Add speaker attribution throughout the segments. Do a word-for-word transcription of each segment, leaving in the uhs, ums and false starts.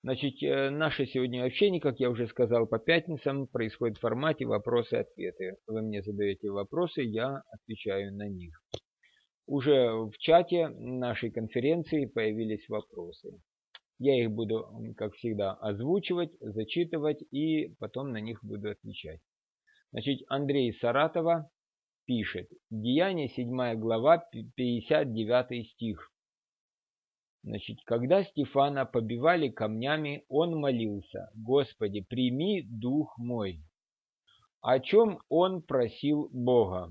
Speaker 1: Значит, э, наше сегодня общение, как я уже сказал, по пятницам происходит в формате вопросы-ответы. Вы мне задаете вопросы, я отвечаю на них. Уже в чате нашей конференции появились вопросы. Я их буду, как всегда, озвучивать, зачитывать и потом на них буду отвечать. Значит, Андрей Саратова пишет. Деяния, седьмая глава, пятьдесят девятый стих. Значит, когда Стефана побивали камнями, он молился: «Господи, прими дух мой». О чем он просил Бога?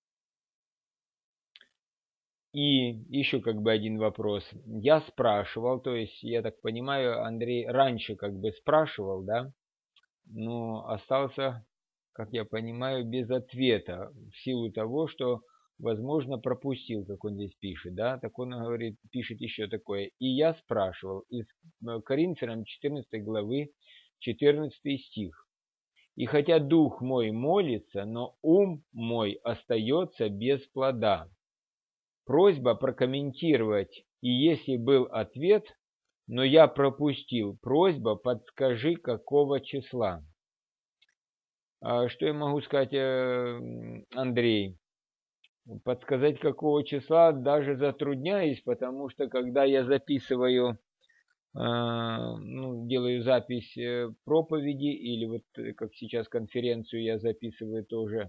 Speaker 1: И еще как бы один вопрос. Я спрашивал, то есть, я так понимаю, Андрей раньше как бы спрашивал, да, но остался, как я понимаю, без ответа в силу того, что, возможно, пропустил, как он здесь пишет, да, так он говорит, пишет еще такое. И я спрашивал из Коринфянам четырнадцатой главы, четырнадцатый стих. И хотя дух мой молится, но ум мой остается без плода. Просьба прокомментировать, и если был ответ, но я пропустил, просьба подскажи, какого числа. Что я могу сказать, Андрей? Подсказать, какого числа даже затрудняюсь, потому что когда я записываю, ну, делаю запись проповеди, или вот как сейчас конференцию я записываю тоже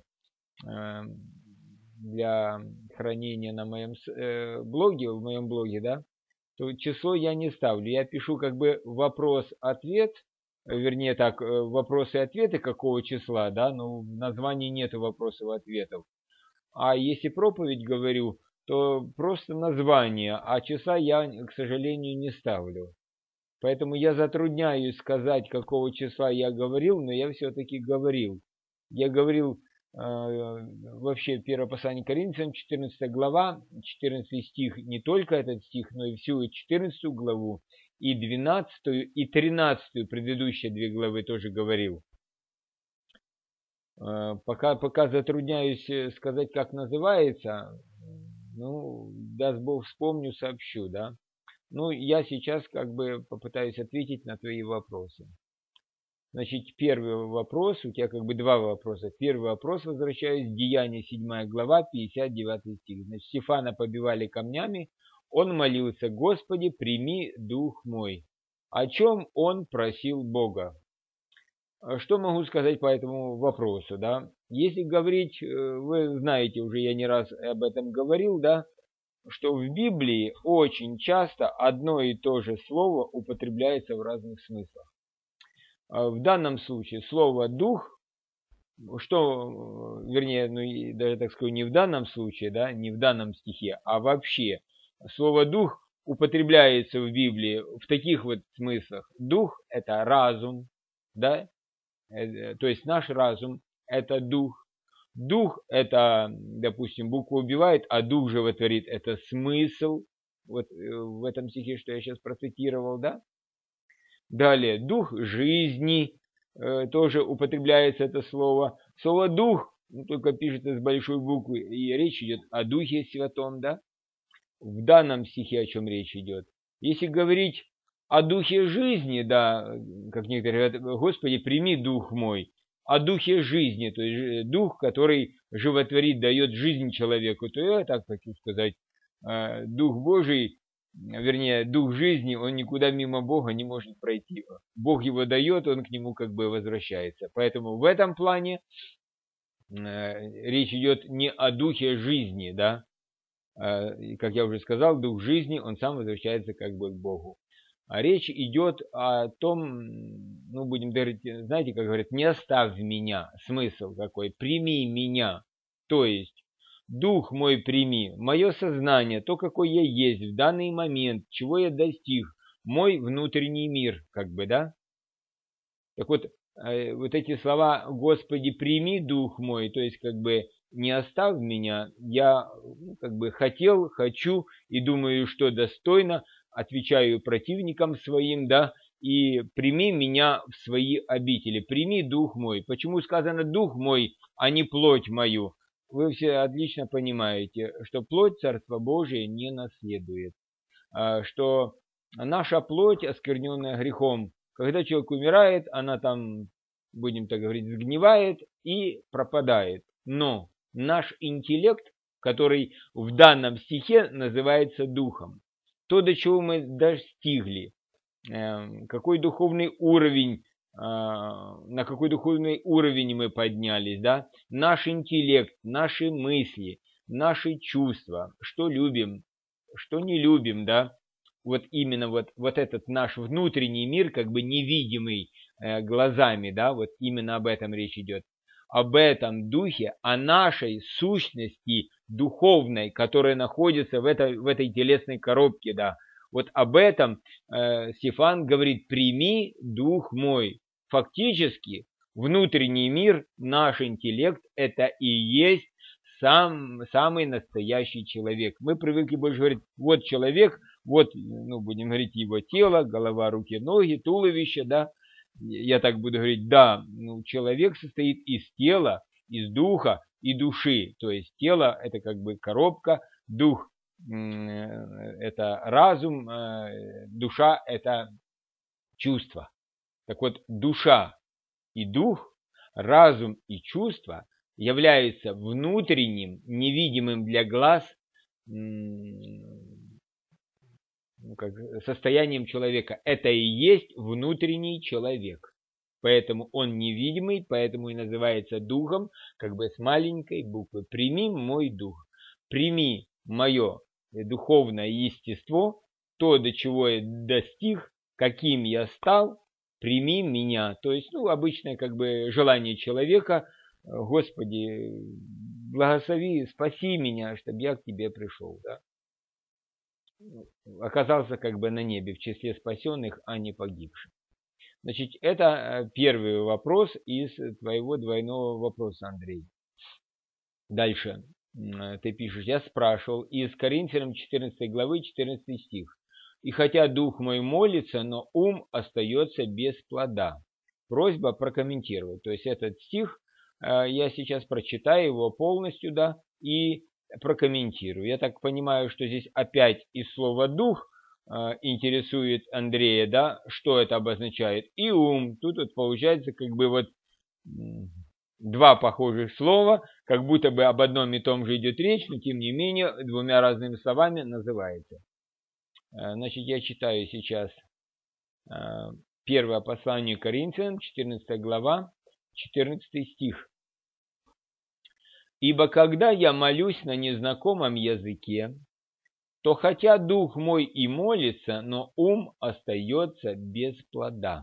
Speaker 1: для хранения на моем блоге, в моем блоге, да, то число я не ставлю. Я пишу как бы вопрос-ответ, вернее так, вопросы и ответы какого числа, да, но в названии нету вопросов и ответов. А если проповедь говорю, то просто название, а часа я, к сожалению, не ставлю. Поэтому я затрудняюсь сказать, какого числа я говорил, но я все-таки говорил. Я говорил э, вообще первое послание Коринфянам, четырнадцатая глава, четырнадцатый стих, не только этот стих, но и всю четырнадцатую главу, и двенадцатую, и тринадцатую, предыдущие две главы тоже говорил. Э, пока, пока затрудняюсь сказать, как называется, ну, даст Бог вспомню, сообщу, да. Ну, я сейчас как бы попытаюсь ответить на твои вопросы. Значит, первый вопрос, у тебя как бы два вопроса. Первый вопрос, возвращаюсь, Деяния, седьмая глава, пятьдесят девятый стих. Значит, Стефана побивали камнями, он молился: «Господи, прими дух мой». О чем он просил Бога? Что могу сказать по этому вопросу, да? Если говорить, вы знаете, уже я не раз об этом говорил, да, что в Библии очень часто одно и то же слово употребляется в разных смыслах. В данном случае слово «дух», что, вернее, ну, даже так скажу, не в данном случае, да, не в данном стихе, а вообще слово «дух» употребляется в Библии в таких вот смыслах. Дух – это разум, да, то есть наш разум – это дух. Дух – это, допустим, буква убивает, а дух животворит – это смысл. Вот в этом стихе, что я сейчас процитировал, да? Далее, дух жизни, э, тоже употребляется это слово. Слово дух, ну, только пишется с большой буквы, и речь идет о Духе Святом, да? В данном стихе о чем речь идет. Если говорить о Духе жизни, да, как некоторые говорят: «Господи, прими дух мой», о Духе жизни, то есть дух, который животворит, дает жизнь человеку, то я так хочу сказать, Дух Божий, вернее, Дух жизни, он никуда мимо Бога не может пройти. Бог его дает, он к нему как бы возвращается. Поэтому в этом плане речь идет не о Духе жизни, да, как я уже сказал, Дух жизни, он сам возвращается как бы к Богу. А речь идет о том, ну, будем говорить, знаете, как говорят, не оставь меня. Смысл какой? Прими меня. То есть, дух мой прими, мое сознание, то, какой я есть в данный момент, чего я достиг, мой внутренний мир, как бы, да? Так вот, вот эти слова «Господи, прими дух мой», то есть, как бы, не оставь меня, я, ну, как бы, хотел, хочу и думаю, что достойно, отвечаю противникам своим, да, и прими меня в свои обители, прими дух мой. Почему сказано дух мой, а не плоть мою? Вы все отлично понимаете, что плоть Царства Божия не наследует, что наша плоть, оскверненная грехом, Когда человек умирает, она там, будем так говорить, сгнивает и пропадает. Но наш интеллект, который в данном стихе называется духом, то, до чего мы достигли, какой духовный уровень, на какой духовный уровень мы поднялись, да, наш интеллект, наши мысли, наши чувства, что любим, что не любим, да, вот именно вот, вот этот наш внутренний мир, как бы невидимый э, глазами, да, вот именно об этом речь идет, об этом духе, о нашей сущности духовной, которая находится в этой, в этой телесной коробке, да, вот об этом э, Стефан говорит: прими дух мой. Фактически внутренний мир, наш интеллект, это и есть сам, самый настоящий человек. Мы привыкли больше говорить: вот человек, вот, ну, будем говорить, его тело, голова, руки, ноги, туловище, да. Я так буду говорить, да, ну, человек состоит из тела, из духа и души. То есть тело – это как бы коробка, дух – это разум, душа – это чувство. Так вот, душа и дух, разум и чувство являются внутренним, невидимым для глаз ну, как, состоянием человека. Это и есть внутренний человек. Поэтому он невидимый, поэтому и называется духом, как бы с маленькой буквы. Прими мой дух, прими мое духовное естество, то, до чего я достиг, каким я стал, прими меня. То есть, ну, обычное как бы желание человека: Господи, благослови, спаси меня, чтобы я к тебе пришел, да. Оказался как бы на небе в числе спасенных, а не погибших. Значит, это первый вопрос из твоего двойного вопроса, Андрей. Дальше ты пишешь: я спрашивал из Коринфянам четырнадцатой главы четырнадцатый стих. И хотя дух мой молится, но ум остается без плода. Просьба прокомментировать. То есть этот стих я сейчас прочитаю его полностью, да, и прокомментирую. Я так понимаю, что здесь опять и слово дух интересует Андрея, да, что это обозначает, и ум. Тут вот получается как бы вот два похожих слова, как будто бы об одном и том же идет речь, но тем не менее двумя разными словами называется. Значит, я читаю сейчас первое послание Коринфянам, четырнадцатая глава, четырнадцатый стих. «Ибо когда я молюсь на незнакомом языке, то хотя дух мой и молится, но ум остается без плода».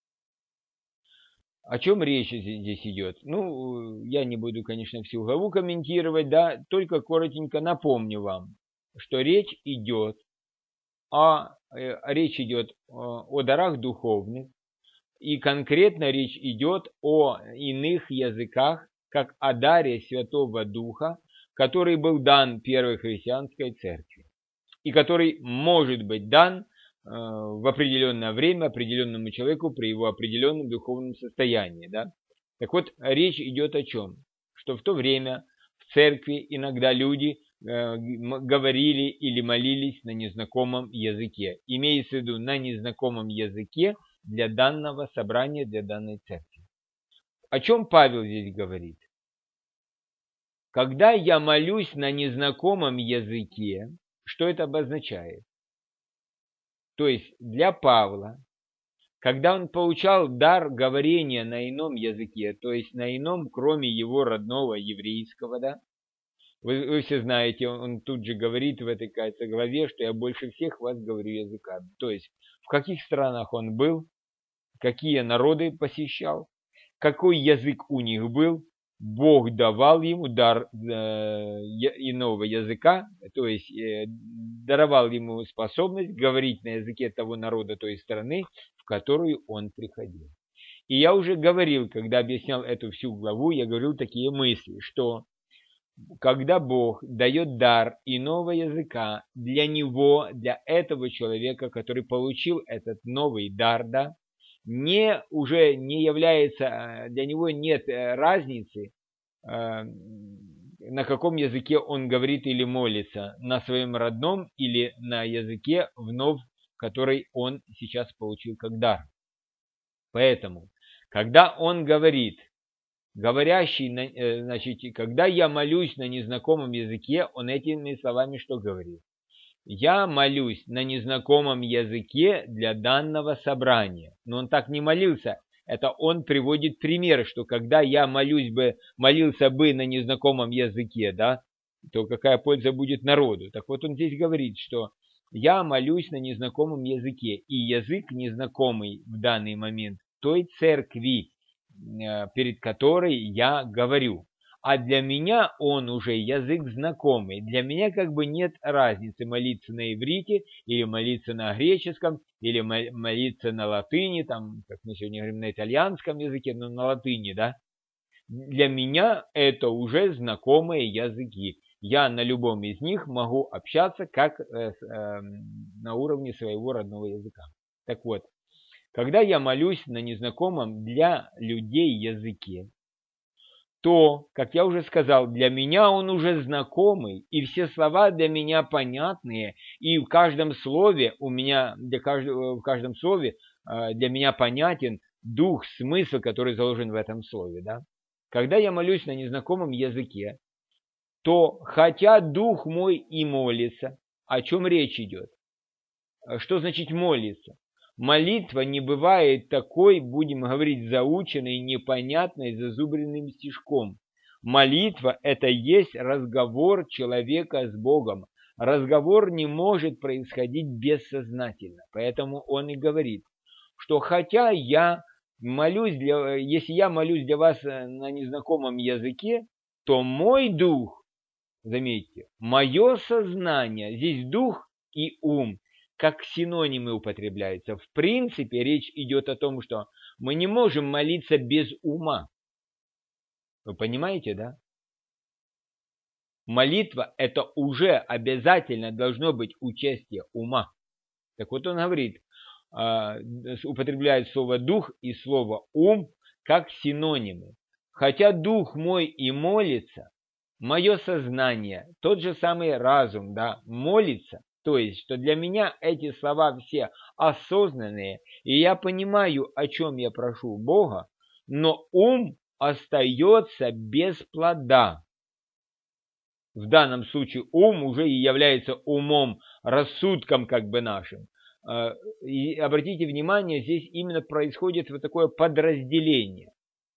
Speaker 1: О чем речь здесь идет? Ну, я не буду, конечно, всю главу комментировать, да, только коротенько напомню вам, что речь идет о, речь идет о, о дарах духовных, и конкретно речь идет о иных языках, как о даре Святого Духа, который был дан Первой Христианской Церкви, и который может быть дан в определенное время определенному человеку при его определенном духовном состоянии. Да? Так вот, речь идет о чем? Что в то время в церкви иногда люди э, говорили или молились на незнакомом языке. Имеется в виду на незнакомом языке для данного собрания, для данной церкви. О чем Павел здесь говорит? Когда я молюсь на незнакомом языке, что это обозначает? То есть для Павла, когда он получал дар говорения на ином языке, то есть на ином, кроме его родного еврейского, да, вы, вы все знаете, он, он тут же говорит в этой, кажется, главе, что я больше всех вас говорю языками. То есть в каких странах он был, какие народы посещал, какой язык у них был, Бог давал ему дар э, иного языка, то есть э, даровал ему способность говорить на языке того народа, той страны, в которую он приходил. И я уже говорил, когда объяснял эту всю главу, я говорил такие мысли, что когда Бог дает дар иного языка для него, для этого человека, который получил этот новый дар, да, не, уже не является, для него нет разницы, на каком языке он говорит или молится, на своем родном или на языке вновь, который он сейчас получил как дар. Поэтому, когда он говорит, говорящий, на, значит, когда я молюсь на незнакомом языке, он этими словами что говорит? Я молюсь на незнакомом языке для данного собрания. Но он так не молился. Это он приводит пример, что когда я молюсь бы, молился бы на незнакомом языке, да, то какая польза будет народу? Так вот он здесь говорит, что я молюсь на незнакомом языке, и язык незнакомый в данный момент той церкви, перед которой я говорю. А для меня он уже язык знакомый. Для меня как бы нет разницы молиться на иврите, или молиться на греческом, или молиться на латыни, там, как мы сегодня говорим, на итальянском языке, но на латыни, да. Для меня это уже знакомые языки. Я на любом из них могу общаться как э, э, на уровне своего родного языка. Так вот, когда я молюсь на незнакомом для людей языке, то, как я уже сказал, для меня он уже знакомый, и все слова для меня понятные, и в каждом слове у меня, для каждого, в каждом слове для меня понятен дух, смысл, который заложен в этом слове. Да? Когда я молюсь на незнакомом языке, то хотя дух мой и молится, о чем речь идет? Что значит молиться? Молитва не бывает такой, будем говорить, заученной, непонятной, зазубренным стишком. Молитва – это есть разговор человека с Богом. Разговор не может происходить бессознательно. Поэтому он и говорит, что хотя я молюсь, для, если я молюсь для вас на незнакомом языке, то мой дух, заметьте, мое сознание, здесь дух и ум, как синонимы употребляются. В принципе, речь идет о том, что мы не можем молиться без ума. Вы понимаете, да? Молитва – это уже обязательно должно быть участие ума. Так вот он говорит, употребляет слово «дух» и слово «ум» как синонимы. Хотя дух мой и молится, мое сознание, тот же самый разум, да, молится, то есть, что для меня эти слова все осознанные, и я понимаю, о чем я прошу Бога, но ум остается без плода. В данном случае ум уже и является умом, рассудком как бы нашим. И обратите внимание, здесь именно происходит вот такое подразделение.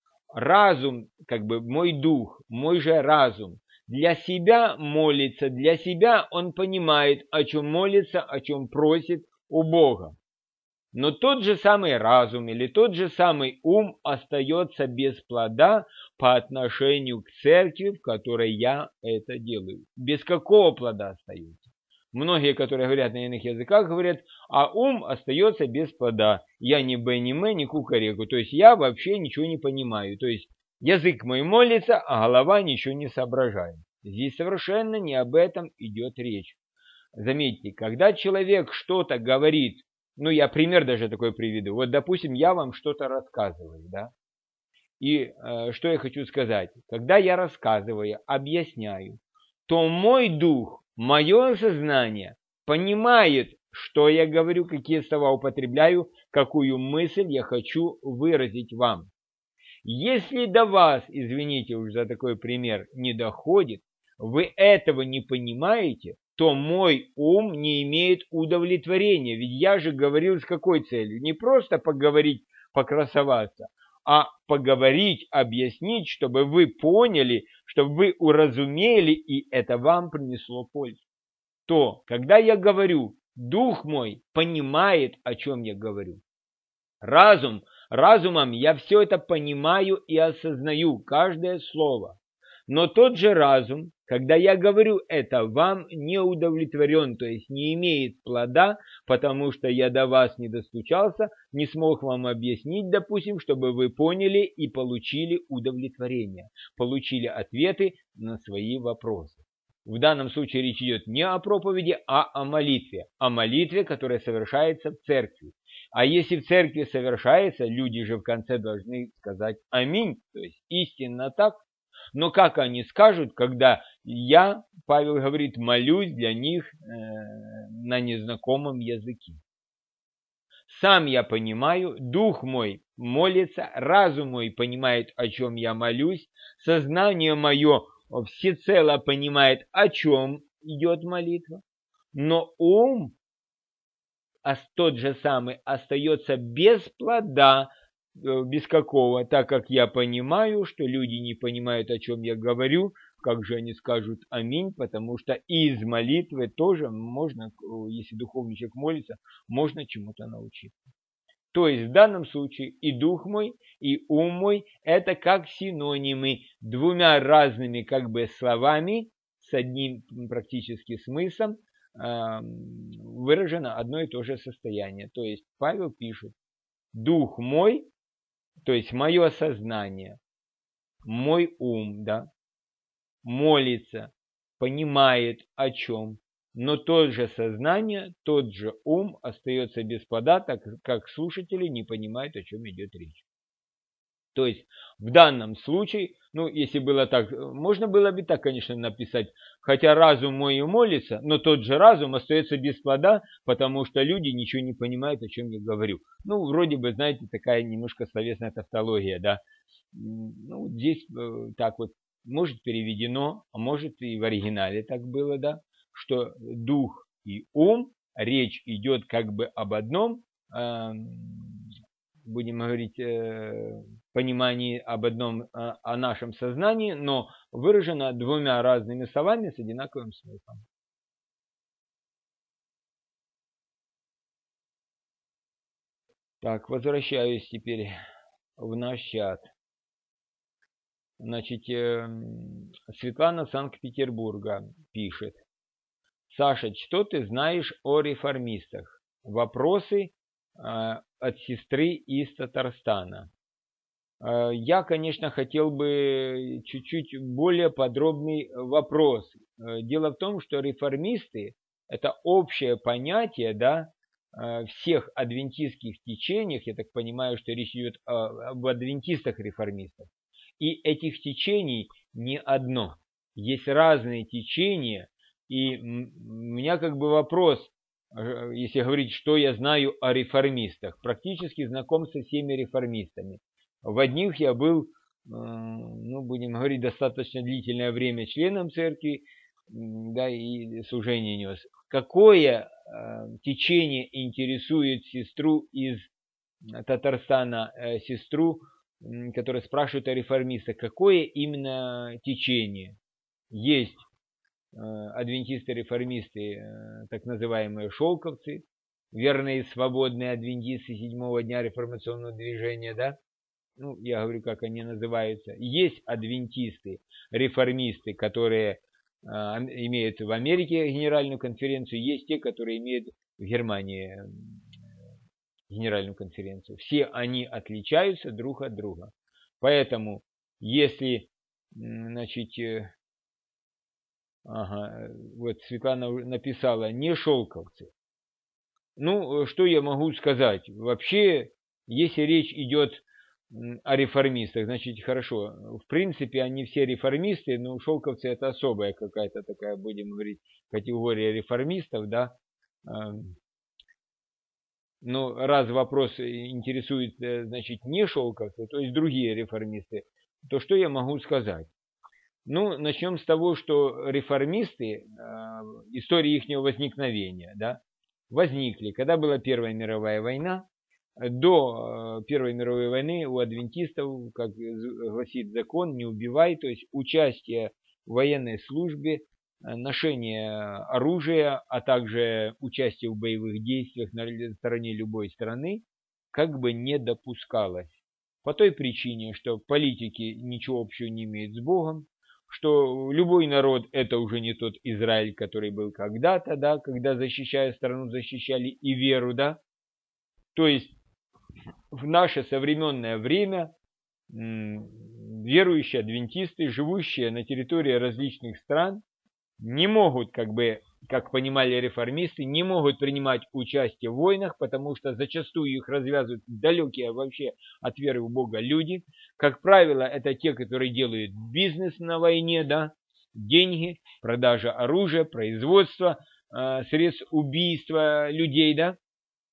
Speaker 1: Разум, как бы мой дух, мой же разум, для себя молится, для себя он понимает, о чем молится, о чем просит у Бога. Но тот же самый разум или тот же самый ум остается без плода по отношению к церкви, в которой я это делаю. Без какого плода остается? Многие, которые говорят на иных языках, говорят, а ум остается без плода. Я ни б, ни м, ни кукареку. То есть я вообще ничего не понимаю. То есть язык мой молится, а голова ничего не соображает. Здесь совершенно не об этом идет речь. Заметьте, когда человек что-то говорит, ну я пример даже такой приведу. Вот, допустим, я вам что-то рассказываю, да? И э, что я хочу сказать? Когда я рассказываю, объясняю, то мой дух, мое сознание понимает, что я говорю, какие слова употребляю, какую мысль я хочу выразить вам. Если до вас, извините уж за такой пример, не доходит, вы этого не понимаете, то мой ум не имеет удовлетворения. Ведь я же говорил с какой целью? Не просто поговорить, покрасоваться, а поговорить, объяснить, чтобы вы поняли, чтобы вы уразумели, и это вам принесло пользу. То, когда я говорю, дух мой понимает, о чем я говорю. Разум, разумом я все это понимаю и осознаю, каждое слово. Но тот же разум, когда я говорю это, вам не удовлетворен, то есть не имеет плода, потому что я до вас не достучался, не смог вам объяснить, допустим, чтобы вы поняли и получили удовлетворение, получили ответы на свои вопросы. В данном случае речь идет не о проповеди, а о молитве, о молитве, которая совершается в церкви. А если в церкви совершается, люди же в конце должны сказать «Аминь», то есть истинно так. Но как они скажут, когда я, Павел говорит, молюсь для них э, на незнакомом языке? Сам я понимаю, дух мой молится, разум мой понимает, о чем я молюсь, сознание мое всецело понимает, о чем идет молитва, но ум тот же самый остается без плода, без какого, так как я понимаю, что люди не понимают, о чем я говорю, как же они скажут аминь, потому что из молитвы тоже можно, если духовный человек молится, можно чему-то научиться. То есть в данном случае и дух мой, и ум мой – это как синонимы, двумя разными как бы словами, с одним практически смыслом, выражено одно и то же состояние. То есть Павел пишет, дух мой, то есть мое сознание, мой ум, да, молится, понимает о чем, но тот же сознание, тот же ум остается без плода, так как слушатели не понимают, о чем идет речь. То есть в данном случае, ну, если было так, можно было бы так, конечно, написать, хотя разум мой и молится, но тот же разум остается без плода, потому что люди ничего не понимают, о чем я говорю. Ну, вроде бы, знаете, такая немножко словесная тавтология, да. Ну, здесь так вот, может переведено, а может и в оригинале так было, да, что дух и ум, речь идет как бы об одном, будем говорить, понимании об одном, о нашем сознании, но выражено двумя разными словами с одинаковым смыслом. Так, возвращаюсь теперь в наш чат. Значит, Светлана Санкт-Петербурга пишет. Саша, что ты знаешь о реформистах? Вопросы от сестры из Татарстана. Я, конечно, хотел бы чуть-чуть более подробный вопрос. Дело в том, что реформисты – это общее понятие, да, всех адвентистских течениях. Я так понимаю, что речь идет об адвентистах-реформистах. И этих течений не одно. Есть разные течения. И у меня как бы вопрос, если говорить, что я знаю о реформистах. Практически знаком со всеми реформистами. В одних я был, ну, будем говорить, достаточно длительное время членом церкви, да, и служение нес. Какое течение интересует сестру из Татарстана, сестру, которая спрашивает о реформистах, какое именно течение? Есть адвентисты-реформисты, так называемые шелковцы, верные и свободные адвентисты седьмого дня реформационного движения, да? Ну, я говорю, как они называются. Есть адвентисты, реформисты, которые э, имеют в Америке генеральную конференцию, есть те, которые имеют в Германии генеральную конференцию. Все они отличаются друг от друга. Поэтому, если, значит, э, ага, вот Светлана написала, не шелковцы. Ну, что я могу сказать? Вообще, если речь идет о реформистах, значит, хорошо. В принципе, они все реформисты, но шелковцы это особая какая-то такая, будем говорить, категория реформистов, да. Но раз вопрос интересует, значит, не шелковцы, то есть другие реформисты, то что я могу сказать? Ну, начнем с того, что реформисты, история их возникновения, да, возникли, когда была Первая мировая война. До Первой мировой войны у адвентистов, как гласит закон, не убивай, то есть участие в военной службе, ношение оружия, а также участие в боевых действиях на стороне любой страны как бы не допускалось. По той причине, что политики ничего общего не имеют с Богом, что любой народ это уже не тот Израиль, который был когда-то, да, когда, защищая страну, защищали и веру, да. То есть в наше современное время верующие адвентисты, живущие на территории различных стран, не могут, как бы, как понимали реформисты, не могут принимать участие в войнах, потому что зачастую их развязывают далекие вообще от веры в Бога люди. Как правило, это те, которые делают бизнес на войне, да, деньги, продажа оружия, производство, э, средств убийства людей, да.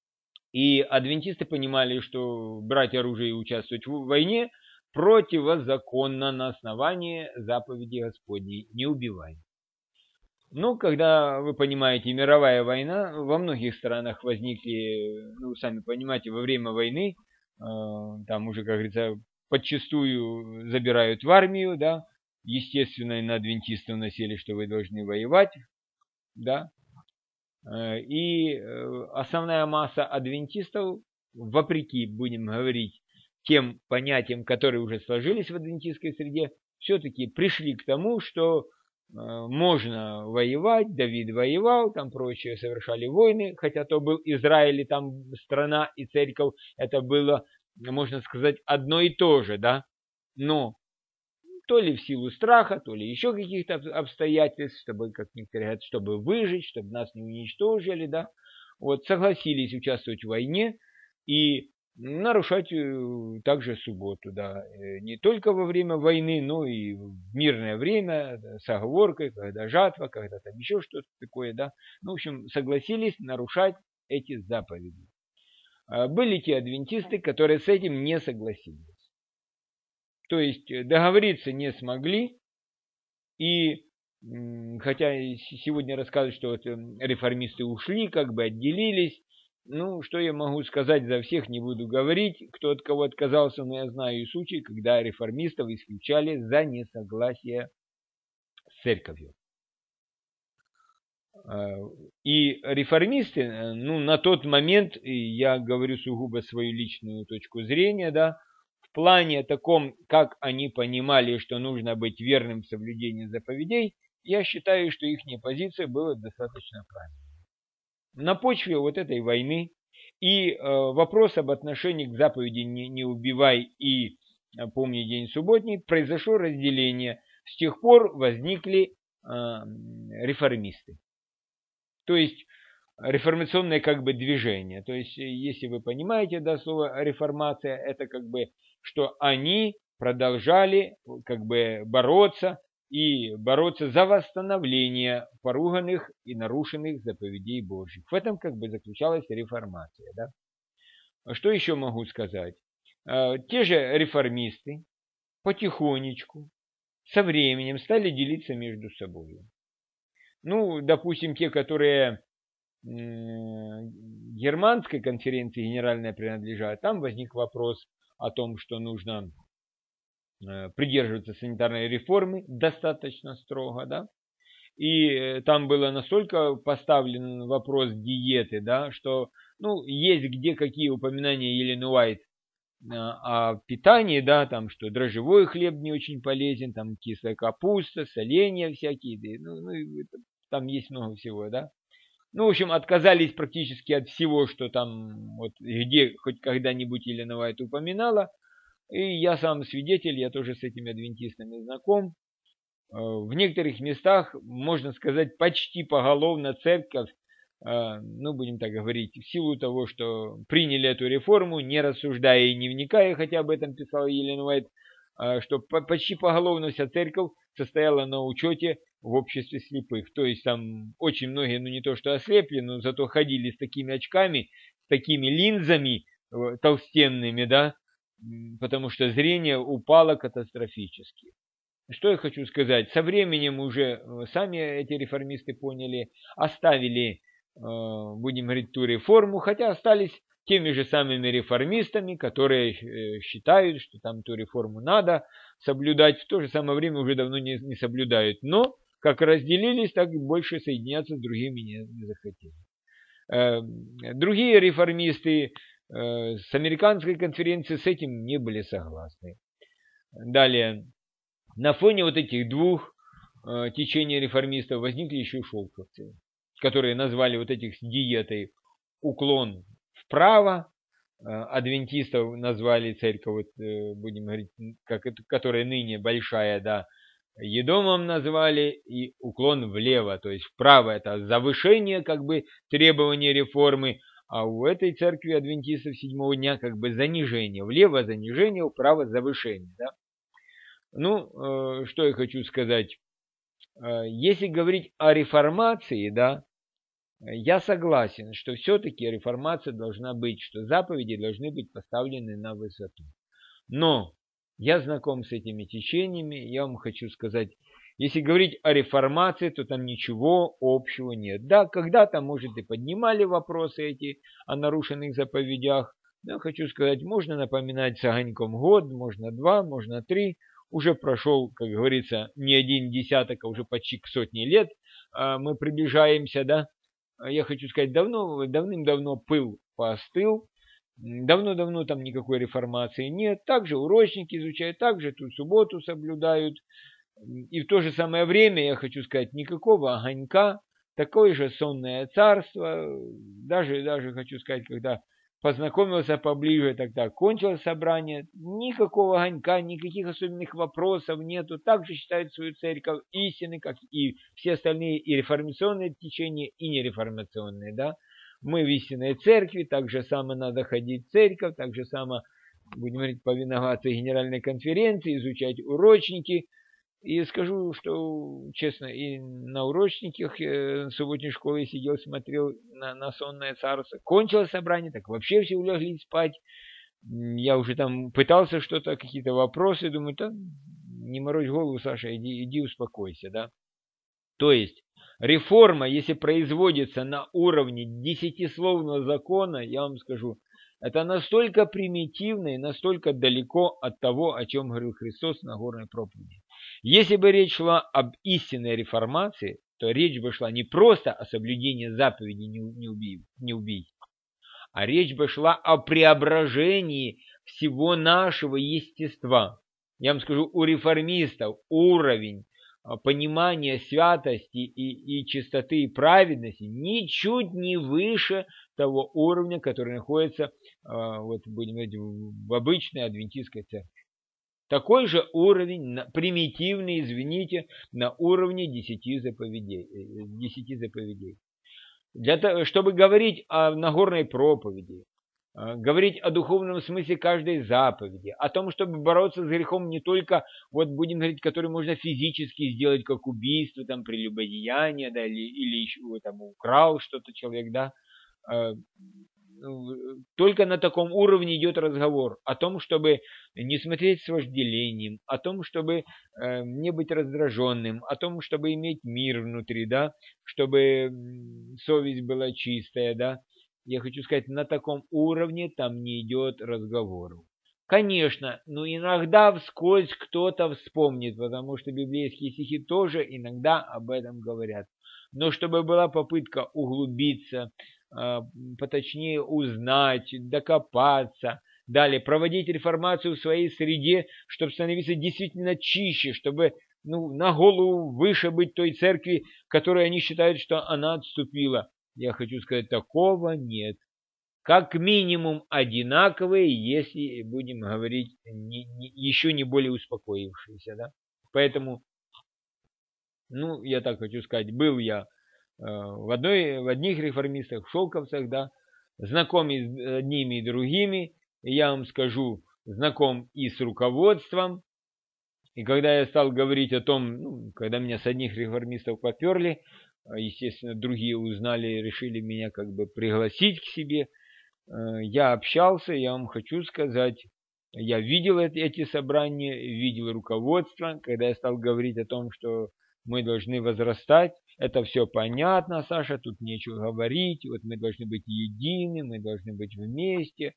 Speaker 1: И адвентисты понимали, что брать оружие и участвовать в войне противозаконно на основании заповеди Господней «не убивай». Ну, когда, вы понимаете, мировая война, во многих странах возникли, ну, сами понимаете, во время войны, э, там уже, как говорится, подчастую забирают в армию, да, естественно, и на адвентистов насели, что вы должны воевать, да, э, и э, основная масса адвентистов, вопреки, будем говорить, тем понятиям, которые уже сложились в адвентистской среде, все-таки пришли к тому, что можно воевать, Давид воевал, там прочие совершали войны, хотя то был Израиль, и там страна и церковь, это было, можно сказать, одно и то же, да, но то ли в силу страха, то ли еще каких-то обстоятельств, чтобы, как некоторые говорят, чтобы выжить, чтобы нас не уничтожили, да, вот согласились участвовать в войне и нарушать также субботу, да, не только во время войны, но и в мирное время, да, с оговоркой, когда жатва, когда там еще что-то такое, да, ну, в общем, согласились нарушать эти заповеди. Были те адвентисты, которые с этим не согласились. То есть договориться не смогли, и хотя сегодня рассказывают, что вот реформисты ушли, как бы отделились, ну, что я могу сказать за всех, не буду говорить, кто от кого отказался, но я знаю и случаи, когда реформистов исключали за несогласие с церковью. И реформисты, ну, на тот момент, я говорю сугубо свою личную точку зрения, да, в плане таком, как они понимали, что нужно быть верным в соблюдении заповедей, я считаю, что их позиция была достаточно правильной. На почве вот этой войны и э, вопрос об отношении к заповеди «не, не убивай» и «помни день субботний» произошло разделение. С тех пор возникли э, реформисты. То есть реформационное как бы движение. То есть, если вы понимаете, да, слово реформация, это как бы, что они продолжали как бы бороться и бороться за восстановление поруганных и нарушенных заповедей Божьих. В этом как бы заключалась реформация. Да? Что еще могу сказать? Те же реформисты потихонечку со временем стали делиться между собой. Ну, допустим, те, которые германской конференции генеральная принадлежат, там возник вопрос о том, что нужно придерживаться санитарной реформы достаточно строго, да, и там было настолько поставлен вопрос диеты, да, что, ну, есть где какие упоминания Елены Уайт о питании, да, там, что дрожжевой хлеб не очень полезен, там, кислая капуста, соленья всякие, ну, ну, там есть много всего, да. Ну, в общем, отказались практически от всего, что там, вот, где хоть когда-нибудь Елена Уайт упоминала. И я сам свидетель, я тоже с этими адвентистами знаком. В некоторых местах, можно сказать, почти поголовно церковь, ну, будем так говорить, в силу того, что приняли эту реформу, не рассуждая и не вникая, хотя об этом писала Елена Уайт, что почти поголовно вся церковь состояла на учете в обществе слепых. То есть там очень многие, ну не то что ослепли, но зато ходили с такими очками, с такими линзами толстенными, да, потому что зрение упало катастрофически. Что я хочу сказать? Со временем уже сами эти реформисты поняли, оставили, будем говорить, ту реформу, хотя остались теми же самыми реформистами, которые считают, что там ту реформу надо соблюдать, в то же самое время уже давно не, не соблюдают. Но как разделились, так и больше соединяться с другими не, не захотели. Другие реформисты с американской конференции с этим не были согласны. Далее, на фоне вот этих двух э, течений реформистов возникли еще шелковцы, которые назвали вот этих с диетой уклон вправо, э, адвентистов назвали церковь, вот, э, будем говорить, как это, которая ныне большая, да, Едомом назвали, и уклон влево, то есть вправо это завышение как бы требования реформы, а у этой церкви адвентистов седьмого дня как бы занижение, влево занижение, вправо завышение, да. Ну, э, что я хочу сказать. Э, если говорить о реформации, да, Я согласен, что все-таки реформация должна быть, что заповеди должны быть поставлены на высоту. Но я знаком с этими течениями, я вам хочу сказать, если говорить о реформации, то там ничего общего нет. Да, когда-то, может, и поднимали вопросы эти о нарушенных заповедях, но хочу сказать, можно напоминать с огоньком год, можно два, можно три. Уже прошел, как говорится, не один десяток, а уже почти к сотне лет мы приближаемся, да. Я хочу сказать, давно, давным-давно пыл поостыл, давно-давно там никакой реформации нет. Также урочники изучают, также тут субботу соблюдают. И в то же самое время, я хочу сказать, никакого огонька, такое же сонное царство. Даже, даже хочу сказать, когда познакомился поближе, тогда кончилось собрание. Никакого огонька, никаких особенных вопросов нету. Также считают свою церковь истины, как и все остальные и реформационные течения, и нереформационные. Да? Мы в истинной церкви, так же само надо ходить в церковь, так же само, будем говорить, повиноваться генеральной конференции, изучать урочники. И скажу, что честно, и на урочниках э, субботней школы сидел, смотрел на, на сонное царство. Кончилось собрание, так вообще все улеглись спать. Я уже там пытался что-то, какие-то вопросы, думаю, да, не морочь голову, Саша, иди, иди успокойся, да. То есть реформа, если производится на уровне десятисловного закона, я вам скажу, это настолько примитивно и настолько далеко от того, о чем говорил Христос на горной проповеди. Если бы речь шла об истинной реформации, то речь бы шла не просто о соблюдении заповедей «не убей», не убей, а речь бы шла о преображении всего нашего естества. Я вам скажу, у реформистов уровень понимания святости и, и чистоты и праведности ничуть не выше того уровня, который находится, вот, будем говорить, в обычной адвентистской церкви. Такой же уровень, примитивный, извините, на уровне десяти заповедей. десяти заповедей. Для того, чтобы говорить о Нагорной проповеди, говорить о духовном смысле каждой заповеди, о том, чтобы бороться с грехом не только, вот будем говорить, который можно физически сделать, как убийство, там, прелюбодеяние, да, или, или еще там, украл что-то человек, да, только на таком уровне идет разговор о том, чтобы не смотреть с вожделением, о том, чтобы э, не быть раздраженным, о том, чтобы иметь мир внутри, да, чтобы совесть была чистая, да. Я хочу сказать, на таком уровне там не идет разговору. Конечно, но иногда вскользь кто-то вспомнит, потому что библейские стихи тоже иногда об этом говорят. Но чтобы была попытка углубиться, поточнее узнать, докопаться, далее проводить реформацию в своей среде, чтобы становиться действительно чище, чтобы ну, на голову выше быть той церкви, которой они считают, что она отступила. Я хочу сказать, такого нет. Как минимум одинаковые, если будем говорить не, не, еще не более успокоившиеся. Да? Поэтому, ну, я так хочу сказать, был я в, одной, в одних реформистах, в шелковцах, да, знаком и с одними и другими, и я вам скажу, знаком и с руководством, и когда я стал говорить о том, ну, когда меня с одних реформистов поперли, естественно, другие узнали, решили меня как бы пригласить к себе, я общался, я вам хочу сказать, я видел эти собрания, видел руководство, когда я стал говорить о том, что мы должны возрастать, это все понятно, Саша, тут нечего говорить, вот мы должны быть едины, мы должны быть вместе.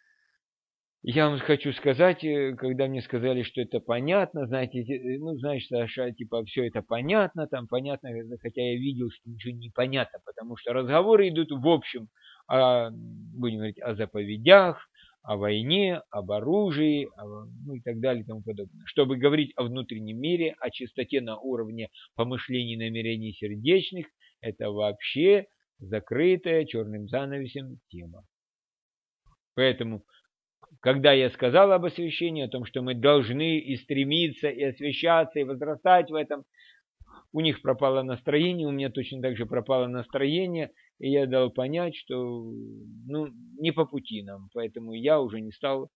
Speaker 1: Я вам хочу сказать, когда мне сказали, что это понятно, знаете, ну, знаешь, Саша, типа, все это понятно, там понятно, хотя я видел, что ничего не понятно, потому что разговоры идут в общем, о, будем говорить, о заповедях, о войне, об оружии, о, ну и так далее и тому подобное. Чтобы говорить о внутреннем мире, о чистоте на уровне помышлений, намерений сердечных, это вообще закрытая черным занавесем тема. Поэтому, когда я сказал об освящении, о том, что мы должны и стремиться, и освящаться, и возрастать в этом, у них пропало настроение, у меня точно так же пропало настроение, и я дал понять, что ну, не по пути нам, поэтому я уже не стал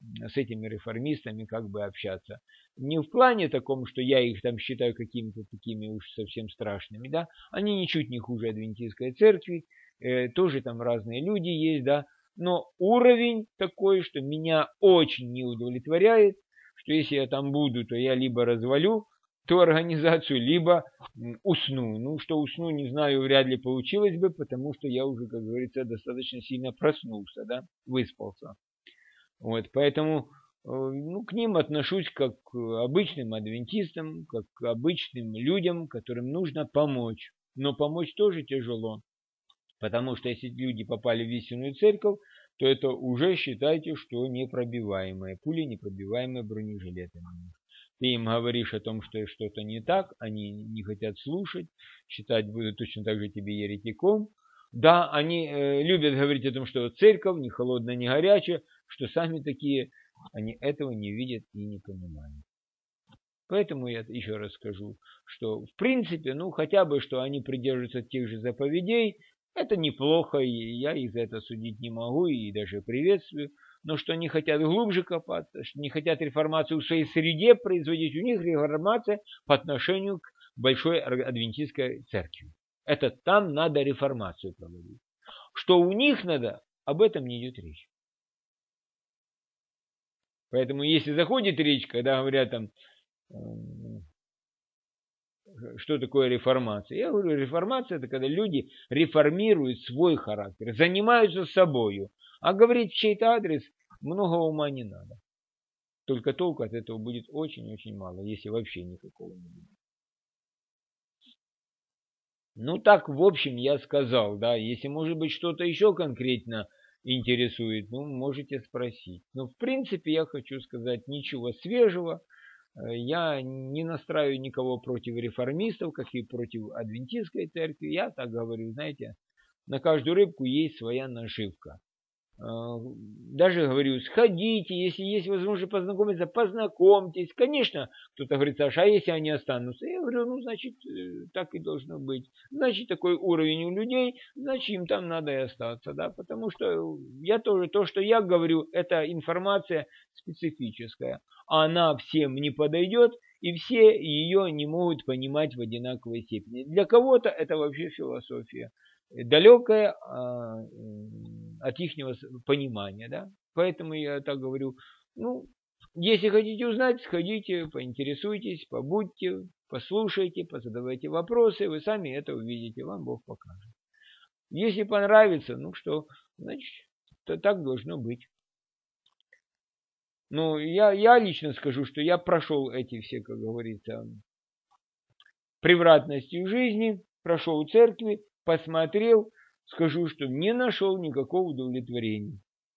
Speaker 1: с этими реформистами как бы общаться. Не в плане таком, что я их там считаю какими-то такими уж совсем страшными, да, они ничуть не хуже адвентистской церкви, э, тоже там разные люди есть, да, но уровень такой, что меня очень не удовлетворяет, что если я там буду, то я либо развалю ту организацию, либо усну. Ну, что усну, не знаю, вряд ли получилось бы, потому что я уже, как говорится, достаточно сильно проснулся, да, выспался. Вот, поэтому ну, к ним отношусь как к обычным адвентистам, как к обычным людям, которым нужно помочь. Но помочь тоже тяжело, потому что если люди попали в истинную церковь, то это уже считайте, что непробиваемые, пули непробиваемые бронежилеты. Ты им говоришь о том, что что-то не так, они не хотят слушать, считать будут точно так же тебе еретиком. Да, они э, любят говорить о том, что церковь не холодная, не горячая, что сами такие, они этого не видят и не понимают. Поэтому я еще раз скажу, что в принципе, ну хотя бы, что они придерживаются тех же заповедей, это неплохо, и я их за это судить не могу и даже приветствую. Но что они хотят глубже копаться, что не хотят реформацию в своей среде производить, у них реформация по отношению к большой адвентистской церкви. Это там надо реформацию проводить. Что у них надо, об этом не идет речь. Поэтому если заходит речь, когда говорят там, что такое реформация? Я говорю, реформация это когда люди реформируют свой характер, занимаются собою. А говорить в чей-то адрес много ума не надо. Только толку от этого будет очень-очень мало, если вообще никакого не будет. Ну так, в общем, я сказал, да, если может быть что-то еще конкретно интересует, ну можете спросить. Но в принципе я хочу сказать ничего свежего. Я не настраиваю никого против реформистов, как и против адвентистской церкви. Я так говорю, знаете, на каждую рыбку есть своя наживка. Даже говорю, сходите, если есть возможность познакомиться, познакомьтесь. Конечно, кто-то говорит, Саша, а если они останутся? Я говорю, ну, значит, так и должно быть. Значит, такой уровень у людей, значит, им там надо и остаться, да, потому что я тоже, то, что я говорю, это информация специфическая. Она всем не подойдет, и все ее не могут понимать в одинаковой степени. Для кого-то это вообще философия далекая от их понимания, да. Поэтому я так говорю, ну, если хотите узнать, сходите, поинтересуйтесь, побудьте, послушайте, позадавайте вопросы, вы сами это увидите, вам Бог покажет. Если понравится, ну что, значит, то так должно быть. Ну, я, я лично скажу, что я прошел эти все, как говорится, превратности в жизни, прошел церкви, посмотрел, скажу, что не нашел никакого удовлетворения.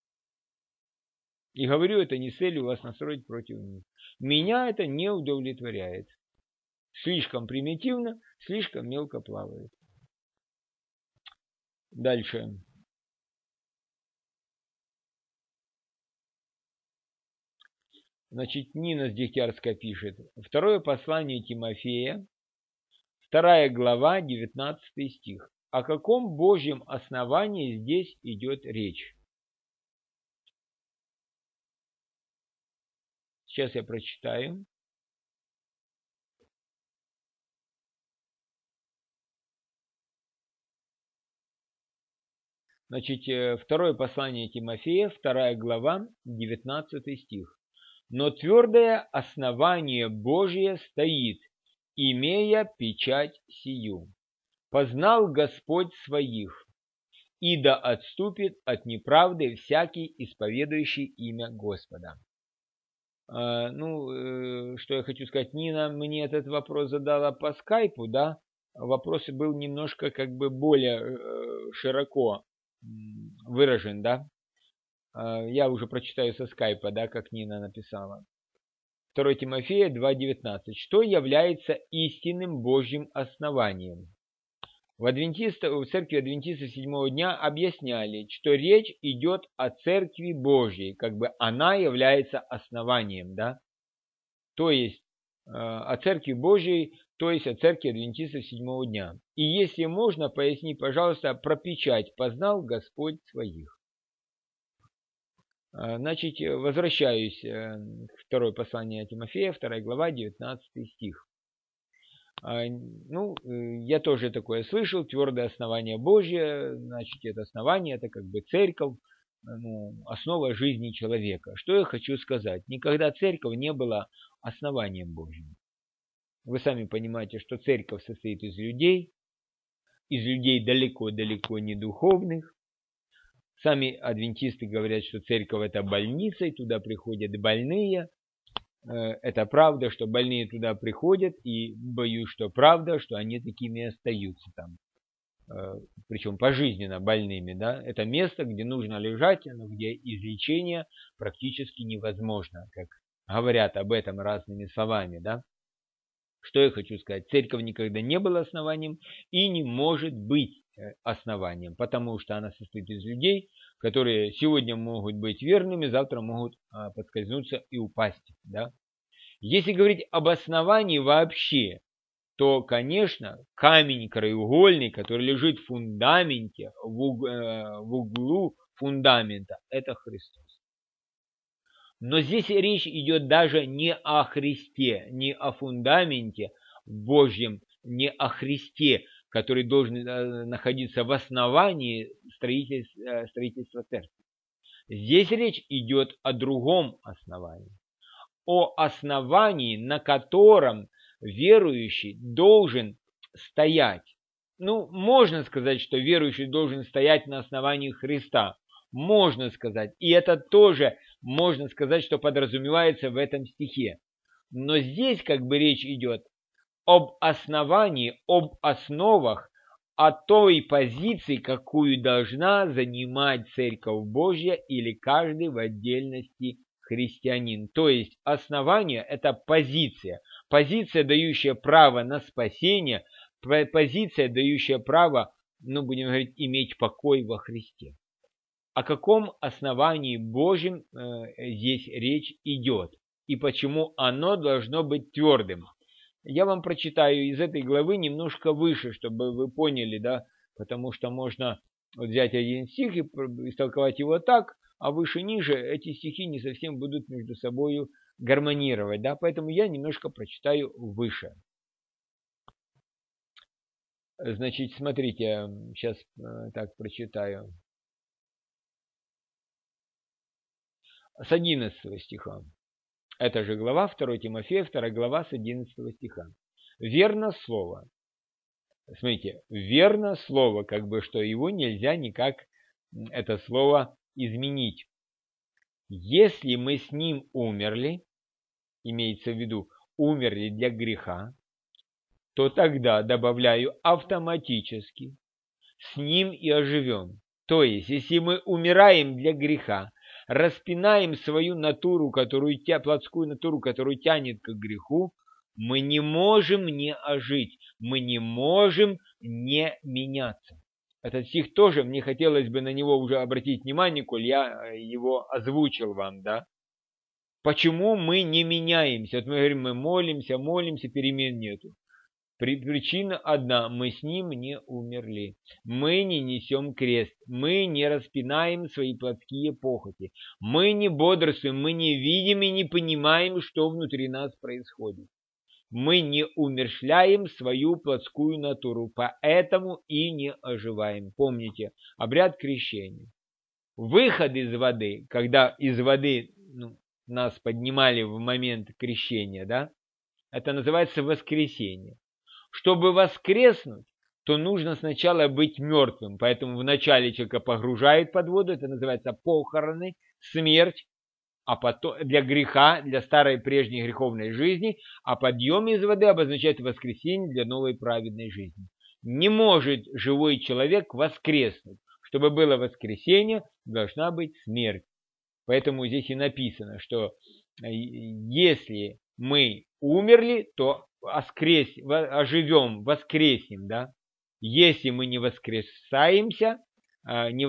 Speaker 1: И говорю это не с целью вас настроить против них. Меня это не удовлетворяет. Слишком примитивно, слишком мелко плавает. Дальше. Значит, Нина с Дегтярска пишет. Второе послание Тимофея, вторая глава, девятнадцатый стих. О каком Божьем основании здесь идет речь? Сейчас я прочитаю. Значит, второе послание Тимофея, вторая глава, девятнадцатый стих. Но твердое основание Божие стоит, имея печать сию. Познал Господь своих, и да отступит от неправды всякий, исповедующий имя Господа. А, ну, что я хочу сказать, Нина мне этот вопрос задала по скайпу, да, вопрос был немножко как бы более широко выражен, да. Я уже прочитаю со скайпа, да, как Нина написала. второе Тимофея два девятнадцать. Что является истинным Божьим основанием? В, адвентиста, в церкви адвентистов седьмого дня объясняли, что речь идет о церкви Божьей, как бы она является основанием, да? То есть э, о церкви Божьей, то есть о церкви адвентистов седьмого дня. И если можно, поясни, пожалуйста, про печать. Познал Господь своих. Значит, возвращаюсь к второе послание Тимофея, вторая глава, девятнадцатый стих. Ну, я тоже такое слышал, твердое основание Божье, значит, это основание, это как бы церковь, ну, основа жизни человека. Что я хочу сказать? Никогда церковь не была основанием Божьим. Вы сами понимаете, что церковь состоит из людей, из людей далеко-далеко не духовных. Сами адвентисты говорят, что церковь это больница, и туда приходят больные. Это правда, что больные туда приходят, и боюсь, что правда, что они такими и остаются там. Причем пожизненно больными, да. Это место, где нужно лежать, но где излечение практически невозможно, как говорят об этом разными словами, да. Что я хочу сказать? Церковь никогда не была основанием и не может быть основанием, потому что она состоит из людей, которые сегодня могут быть верными, завтра могут подскользнуться и упасть. Да? Если говорить об основании вообще, то, конечно, камень краеугольный, который лежит в фундаменте, в углу фундамента, это Христос. Но здесь речь идет даже не о Христе, не о фундаменте Божьем, не о Христе, который должен находиться в основании строительства, строительства церкви. Здесь речь идет о другом основании. О основании, на котором верующий должен стоять. Ну, можно сказать, что верующий должен стоять на основании Христа. Можно сказать. И это тоже можно сказать, что подразумевается в этом стихе. Но здесь как бы речь идет об основании, об основах, о той позиции, какую должна занимать Церковь Божья или каждый в отдельности христианин. То есть основание – это позиция. Позиция, дающая право на спасение, позиция, дающая право, ну, будем говорить, иметь покой во Христе. О каком основании Божьем э, здесь речь идет и почему оно должно быть твердым. Я вам прочитаю из этой главы немножко выше, чтобы вы поняли, да, потому что можно вот взять один стих и истолковать его так, а выше-ниже эти стихи не совсем будут между собой гармонировать, да, поэтому я немножко прочитаю выше. Значит, смотрите, сейчас э, так прочитаю. С одиннадцатого стиха. Это же глава второе Тимофея, вторая глава с одиннадцатого стиха. Верно слово. Смотрите, верно слово, как бы, что его нельзя никак, это слово, изменить. Если мы с ним умерли, имеется в виду, умерли для греха, то тогда, добавляю, автоматически с ним и оживем. То есть, если мы умираем для греха, распинаем свою натуру, которую тя, плотскую натуру, которую тянет к греху, мы не можем не ожить, мы не можем не меняться. Этот стих тоже, мне хотелось бы на него уже обратить внимание, коль я его озвучил вам, да. Почему мы не меняемся? Вот мы говорим, мы молимся, молимся, перемен нету. Причина одна, мы с ним не умерли, мы не несем крест, мы не распинаем свои плотские похоти, мы не бодрствуем, мы не видим и не понимаем, что внутри нас происходит. Мы не умерщвляем свою плотскую натуру, поэтому и не оживаем. Помните, обряд крещения. Выход из воды, когда из воды ну, нас поднимали в момент крещения, да, это называется воскресение. Чтобы воскреснуть, то нужно сначала быть мертвым. Поэтому вначале человека погружают под воду, это называется похороны, смерть, а потом для греха, для старой прежней греховной жизни, а подъем из воды обозначает воскресение для новой праведной жизни. Не может живой человек воскреснуть. Чтобы было воскресение, должна быть смерть. Поэтому здесь и написано, что если мы умерли, то воскрес, оживем, воскреснем, да? Если мы не воскресаемся, не,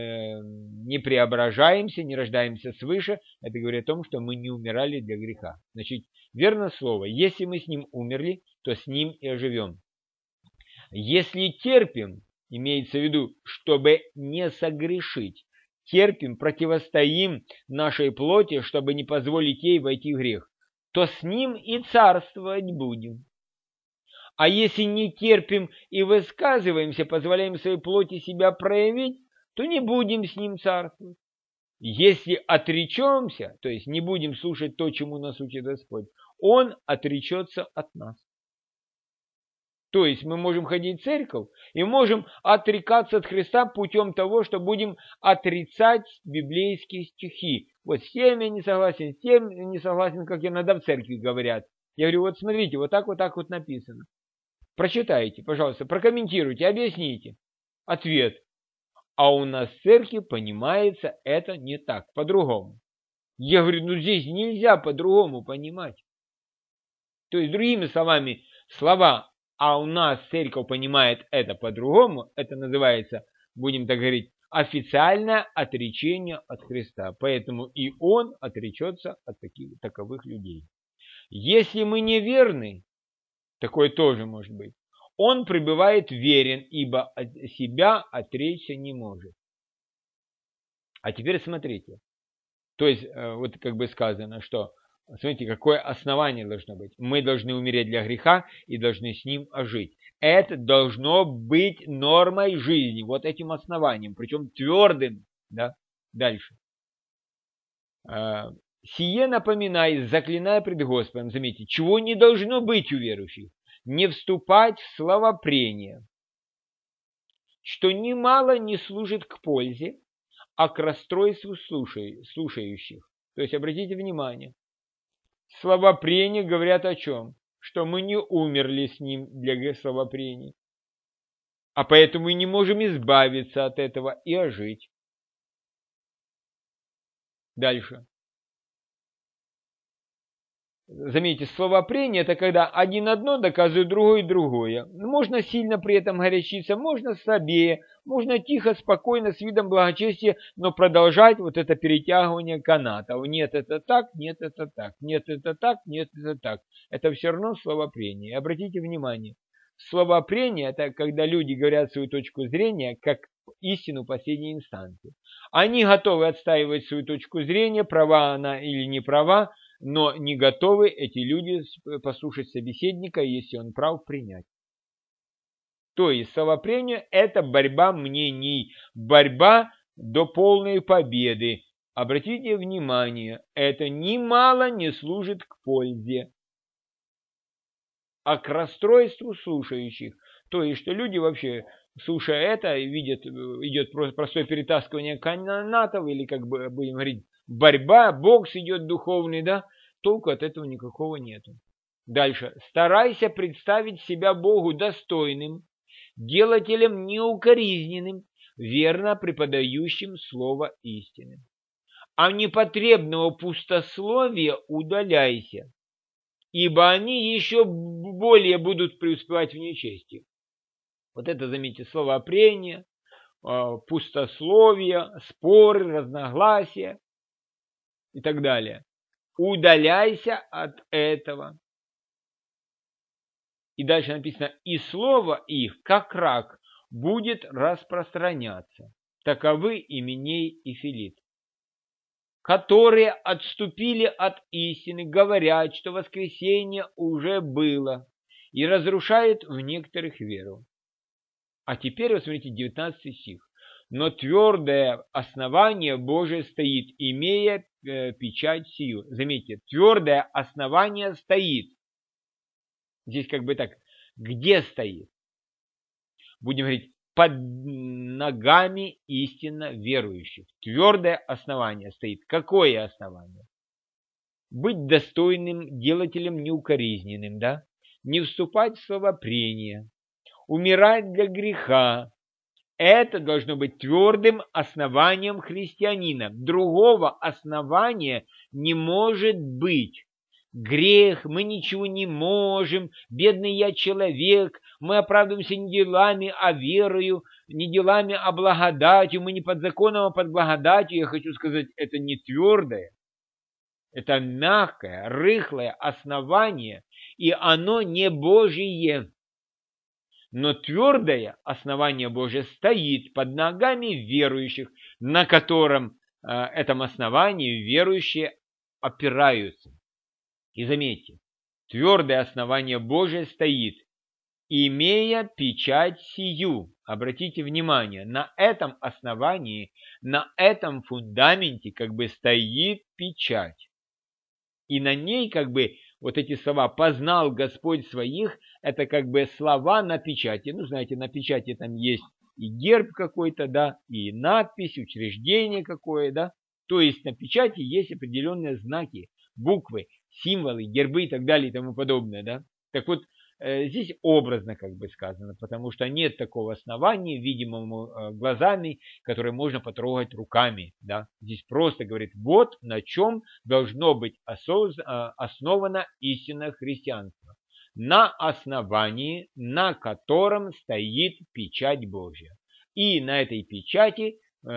Speaker 1: не преображаемся, не рождаемся свыше, это говорит о том, что мы не умирали для греха. Значит, верно слово, если мы с ним умерли, то с ним и оживем. Если терпим, имеется в виду, чтобы не согрешить, терпим, противостоим нашей плоти, чтобы не позволить ей войти в грех, то с ним и царствовать будем. А если не терпим и высказываемся, позволяем своей плоти себя проявить, то не будем с ним царствовать. Если отречемся, то есть не будем слушать то, чему нас учит Господь, Он отречется от нас. То есть мы можем ходить в церковь и можем отрекаться от Христа путем того, что будем отрицать библейские стихи. Вот с тем я не согласен, с тем я не согласен, как иногда в церкви говорят. Я говорю, вот смотрите, вот так, вот так вот написано. Прочитайте, пожалуйста, прокомментируйте, объясните. Ответ. А у нас в церкви понимается это не так, по-другому. Я говорю, ну здесь нельзя по-другому понимать. То есть, другими словами, слова «а у нас церковь понимает это по-другому», это называется, будем так говорить, официальное отречение от Христа. Поэтому и Он отречется от таких, таковых людей. Если мы неверны, такое тоже может быть, Он пребывает верен, ибо от себя отречься не может. А теперь смотрите. То есть, вот как бы сказано, что, смотрите, какое основание должно быть. Мы должны умереть для греха и должны с ним ожить. Это должно быть нормой жизни, вот этим основанием, причем твердым. Да? Дальше. Сие напоминай, заклиная пред Господом, заметьте, чего не должно быть у верующих. Не вступать в словопрение, что немало не служит к пользе, а к расстройству слушающих. То есть, обратите внимание, словопрения говорят о чем? Что мы не умерли с ним для словопрений, а поэтому и не можем избавиться от этого и ожить. Дальше. Заметьте, словопрение – это когда один одно доказывает другой другое. Можно сильно при этом горячиться, можно слабее, можно тихо, спокойно, с видом благочестия, но продолжать вот это перетягивание канатов. Нет, это так, нет, это так, нет, это так, нет, это так. Это все равно словопрение. Обратите внимание, словопрение – это когда люди говорят свою точку зрения как истину последней инстанции. Они готовы отстаивать свою точку зрения, права она или не права, но не готовы эти люди послушать собеседника, если он прав, принять. То есть словопрение – это борьба мнений, борьба до полной победы. Обратите внимание, это немало не служит к пользе, а к расстройству слушающих. То есть, что люди вообще, слушая это, видят, идет простое перетаскивание канатов, или, как бы будем говорить, борьба, бокс идет духовный, да, толку от этого никакого нету. Дальше. Старайся представить себя Богу достойным, делателем неукоризненным, верно преподающим слово истины. А непотребного пустословия удаляйся, ибо они еще более будут преуспевать в нечестии. Вот это, заметьте, словопрение, пустословие, споры, разногласия и так далее. Удаляйся от этого. И дальше написано, и слово их, как рак, будет распространяться. Таковы Именей и Филит, которые отступили от истины, говорят, что воскресение уже было, и разрушают в некоторых веру. А теперь, вот смотрите, девятнадцатый стих. Но твердое основание Божие стоит, имея э, печать сию. Заметьте, твердое основание стоит. Здесь как бы так, где стоит? Будем говорить, под ногами истинно верующих. Твердое основание стоит. Какое основание? Быть достойным делателем неукоризненным, да? Не вступать в словопрение, умирать для греха. Это должно быть твердым основанием христианина. Другого основания не может быть. Грех, мы ничего не можем, бедный я человек, мы оправдываемся не делами, а верою, не делами, а благодатью, мы не под законом, а под благодатью. Я хочу сказать, это не твердое, это мягкое, рыхлое основание, и оно не Божие. но твердое основание Божие стоит под ногами верующих, на котором э, этом основании верующие опираются. И заметьте, твердое основание Божие стоит, имея печать сию. Обратите внимание, на этом основании, на этом фундаменте как бы стоит печать. И на ней как бы вот эти слова «познал Господь своих» – это как бы слова на печати. Ну, знаете, на печати там есть и герб какой-то, да, и надпись, учреждение какое, да. То есть на печати есть определенные знаки, буквы, символы, гербы и так далее и тому подобное, да. Так вот, здесь образно как бы сказано, потому что нет такого основания, видимому глазами, которое можно потрогать руками. Да? Здесь просто говорит, вот на чем должно быть основано истинное христианство. На основании, на котором стоит печать Божья. И на этой печати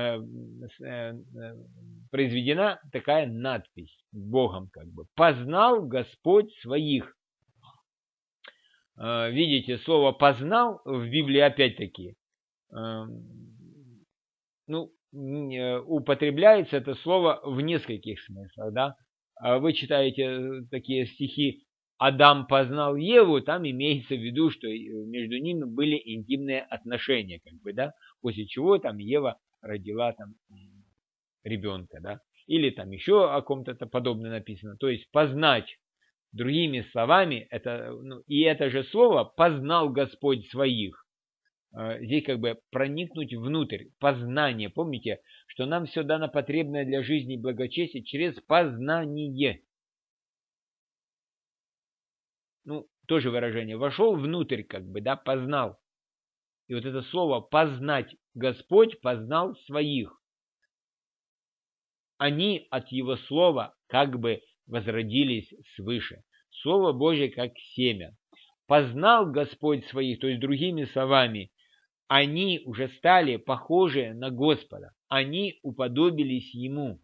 Speaker 1: произведена такая надпись Богом как бы. «Познал Господь своих». Видите, слово «познал» в Библии опять-таки, ну, употребляется это слово в нескольких смыслах, да. Вы читаете такие стихи «Адам познал Еву», там имеется в виду, что между ними были интимные отношения, как бы, да, после чего там Ева родила там ребенка, да, или там еще о ком-то подобное написано, то есть познать. Другими словами, это, ну, и это же слово «познал Господь своих». Здесь как бы проникнуть внутрь, познание. Помните, что нам все дано потребное для жизни и благочестия через познание. Ну, тоже выражение. Вошел внутрь, как бы, да, познал. И вот это слово «познать», Господь познал своих. Они от Его слова как бы возродились свыше. Слово Божье как семя. Познал Господь своих, то есть другими словами, они уже стали похожи на Господа. Они уподобились Ему.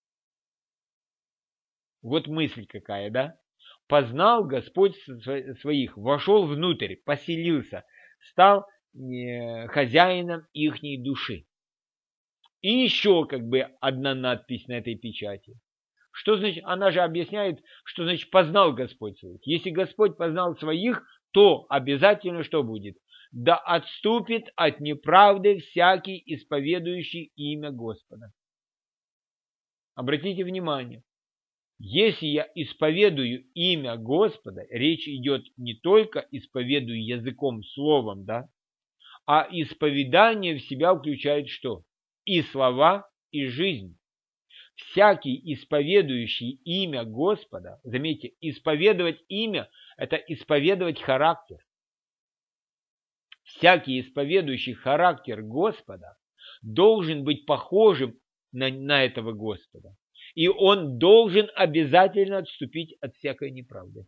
Speaker 1: Вот мысль какая, да? Познал Господь своих, вошел внутрь, поселился, стал хозяином ихней души. И еще как бы одна надпись на этой печати. Что значит? Она же объясняет, что значит познал Господь своих. Если Господь познал своих, то обязательно что будет? Да отступит от неправды всякий, исповедующий имя Господа. Обратите внимание, если я исповедую имя Господа, речь идет не только исповедую языком, словом, да, а исповедание в себя включает что? И слова, и жизнь. Всякий, исповедующий имя Господа, заметьте, исповедовать имя – это исповедовать характер. Всякий, исповедующий характер Господа, должен быть похожим на, на этого Господа. И он должен обязательно отступить от всякой неправды.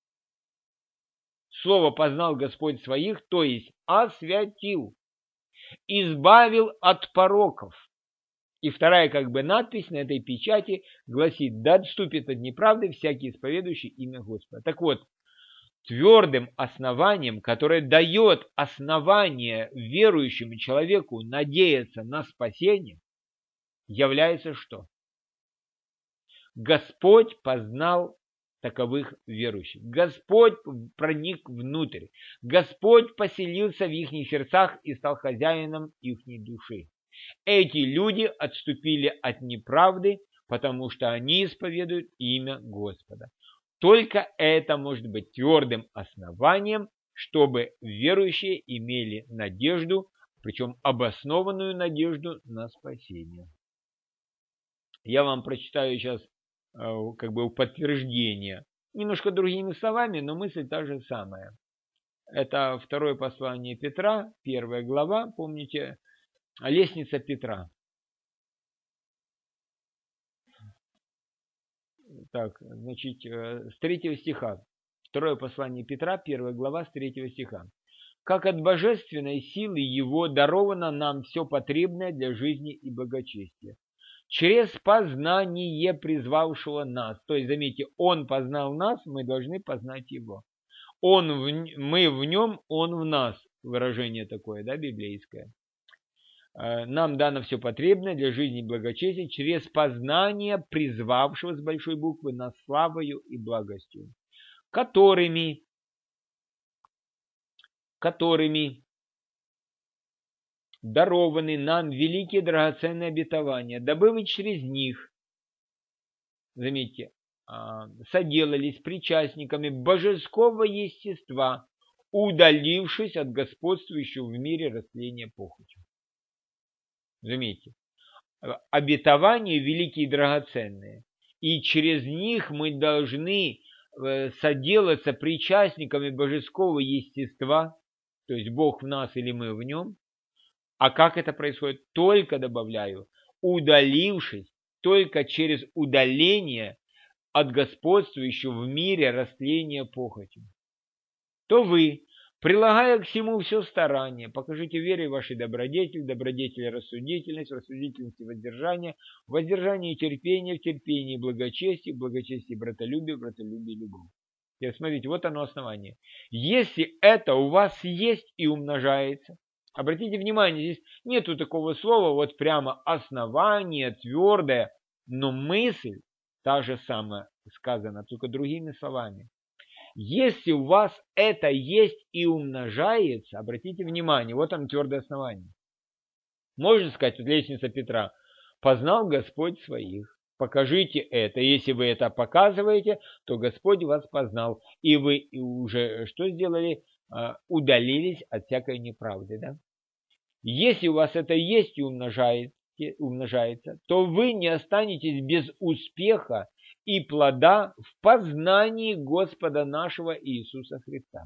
Speaker 1: Слово «познал Господь своих», то есть освятил, избавил от пороков. И вторая как бы надпись на этой печати гласит: да отступит от неправды всякий исповедующий имя Господа. Так вот, твердым основанием, которое дает основание верующему человеку надеяться на спасение, является что? Господь познал таковых верующих. Господь проник внутрь. Господь поселился в их сердцах и стал хозяином их души. Эти люди отступили от неправды, потому что они исповедуют имя Господа. Только это может быть твердым основанием, чтобы верующие имели надежду, причем обоснованную надежду на спасение. Я вам прочитаю сейчас как бы подтверждение. Немножко другими словами, но мысль та же самая. Это второе послание Петра, первая глава, помните, лестница Петра. Так, значит, с третьего стиха. Второе послание Петра, первая глава, с третьего стиха. «Как от божественной силы Его даровано нам все потребное для жизни и благочестия, через познание призвавшего нас». То есть, заметьте, Он познал нас, мы должны познать Его. Он в, мы в Нем, Он в нас. выражение такое, да, библейское. Нам дано все потребное для жизни и благочестия через познание призвавшего с большой буквы нас славою и благостью, которыми, которыми дарованы нам великие драгоценные обетования, дабы вы через них, заметьте, соделались причастниками божеского естества, удалившись от господствующего в мире растления похотью. Заметьте, обетования великие и драгоценные, и через них мы должны соделаться причастниками божеского естества, то есть Бог в нас или мы в нем. А как это происходит? Только, добавляю, удалившись, только через удаление от господствующего в мире растления похотью. То вы, прилагая к всему все старание, покажите вере вашей добродетель, добродетель рассудительность, рассудительность воздержание, воздержание терпение, в терпении благочестие, благочестие братолюбие, братолюбие любовь. Теперь смотрите, вот оно основание. Если это у вас есть и умножается, обратите внимание, здесь нету такого слова, вот прямо основание, твердое, но мысль та же самая сказана, только другими словами. Если у вас это есть и умножается, обратите внимание, вот там твердое основание. Можно сказать, вот лестница Петра, познал Господь своих. Покажите это. Если вы это показываете, то Господь вас познал. И вы уже что сделали? Удалились от всякой неправды. Да? Если у вас это есть и умножается, умножается, то вы не останетесь без успеха и плода в познании Господа нашего Иисуса Христа.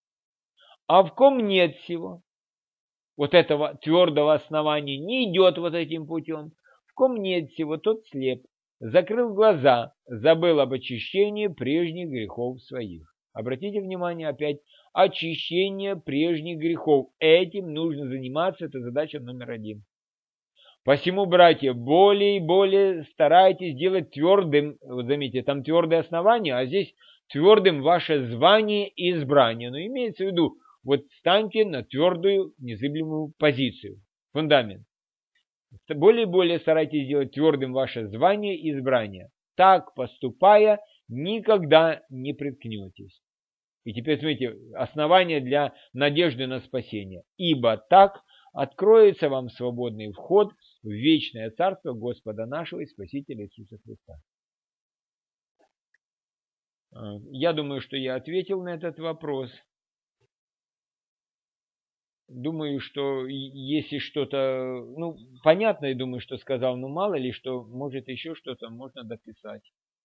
Speaker 1: А в ком нет всего, вот этого твердого основания, не идет вот этим путем, в ком нет всего, тот слеп, закрыл глаза, забыл об очищении прежних грехов своих. Обратите внимание опять, очищение прежних грехов. Этим нужно заниматься, это задача номер один. Посему, братья, более и более старайтесь делать твердым, вот заметьте, там твердое основание, а здесь твердым ваше звание и избрание. Но имеется в виду, вот станьте на твердую, незыблемую позицию, фундамент. Более и более старайтесь сделать твердым ваше звание и избрание. Так поступая, никогда не приткнетесь. И теперь смотрите, основание для надежды на спасение. Ибо так откроется вам свободный вход в вечное царство Господа нашего и Спасителя Иисуса Христа. Я думаю, что я ответил на этот вопрос. Думаю, что если что-то, ну, понятно, я думаю, что сказал, но мало ли, что может еще что-то можно дописать.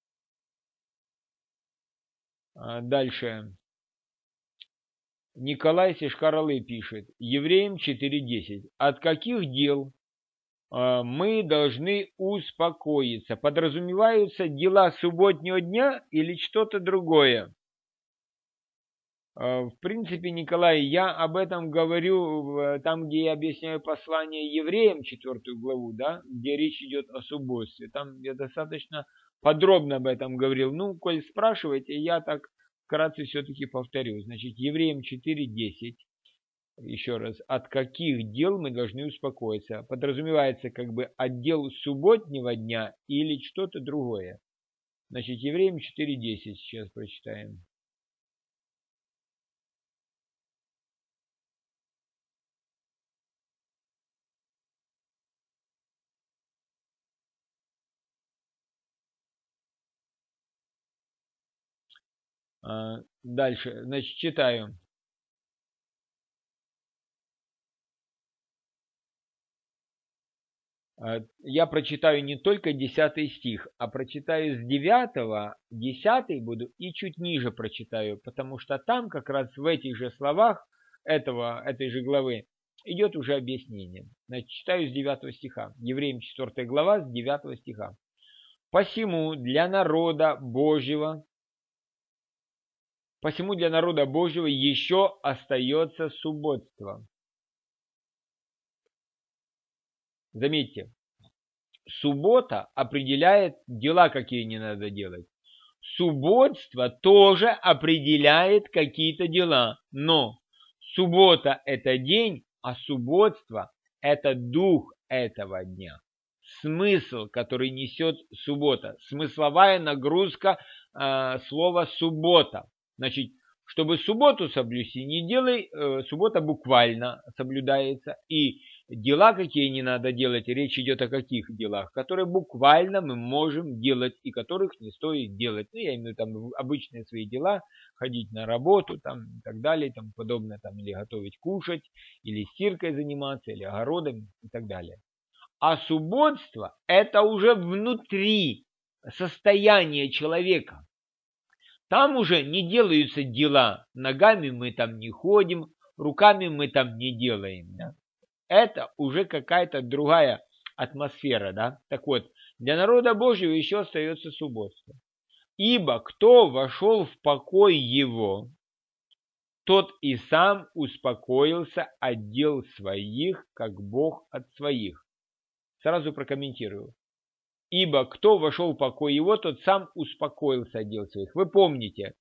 Speaker 1: Дальше. Николай Сишкаралы пишет, Евреям четыре десять. От каких дел э, мы должны успокоиться? Подразумеваются дела субботнего дня или что-то другое? Э, в принципе, Николай, я об этом говорю там, где я объясняю послание евреям, четвертую главу, да, где речь идет о субботстве. Там я достаточно подробно об этом говорил. Ну, коль спрашиваете, я так вкратце все-таки повторю. Значит, Евреям четыре десять. Еще раз. От каких дел мы должны успокоиться? Подразумевается как бы отдел субботнего дня или что-то другое. Значит, Евреям четыре десять сейчас прочитаем. Дальше. Значит, читаю. Я прочитаю не только десятый стих, а прочитаю с девятого, десятый буду и чуть ниже прочитаю, потому что там как раз в этих же словах этого, этой же главы идет уже объяснение. Значит, читаю с девятого стиха. Евреям четвёртая глава с девятого стиха. Посему для народа Божьего, посему для народа Божьего еще остается субботство. Заметьте, суббота определяет дела, какие не надо делать. Субботство тоже определяет какие-то дела, но Суббота – это день, а субботство – это дух этого дня. Смысл, который несет суббота. Смысловая нагрузка э, слова «суббота». Значит, чтобы субботу соблюсти, не делай, э, суббота буквально соблюдается, и дела, какие не надо делать, речь идет о каких делах, которые буквально мы можем делать и которых не стоит делать. Ну, я имею в виду там обычные свои дела, ходить на работу там, и так далее, и тому подобное, там, или готовить кушать, или стиркой заниматься, или огородом и так далее. А субботство – это уже внутри состояние человека. Там уже не делаются дела, ногами мы там не ходим, руками мы там не делаем. Да? Это уже какая-то другая атмосфера. Да? Так вот, для народа Божьего еще остается субботство. Ибо кто вошел в покой его, тот и сам успокоился от дел своих, как Бог от своих. Сразу прокомментирую. Ибо кто вошел в покой его, тот сам успокоился от дел своих. Вы помните,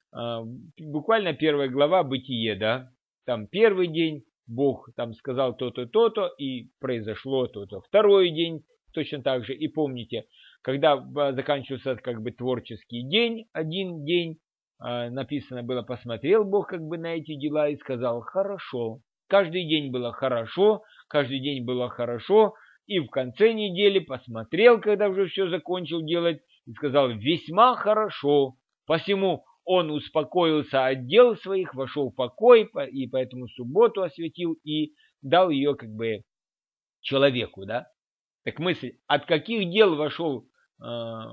Speaker 1: буквально первая глава Бытие, да? Там первый день Бог там сказал то-то, то-то, и произошло то-то. Второй день точно так же. И помните, когда заканчивался как бы творческий день, один день, написано было, посмотрел Бог как бы на эти дела и сказал, хорошо. Каждый день было хорошо, каждый день было хорошо. И в конце недели посмотрел, когда уже все закончил делать, и сказал, весьма хорошо. Посему он успокоился от дел своих, вошел в покой, и поэтому субботу осветил и дал ее как бы человеку, да. Так мысль, от каких дел вошел, э,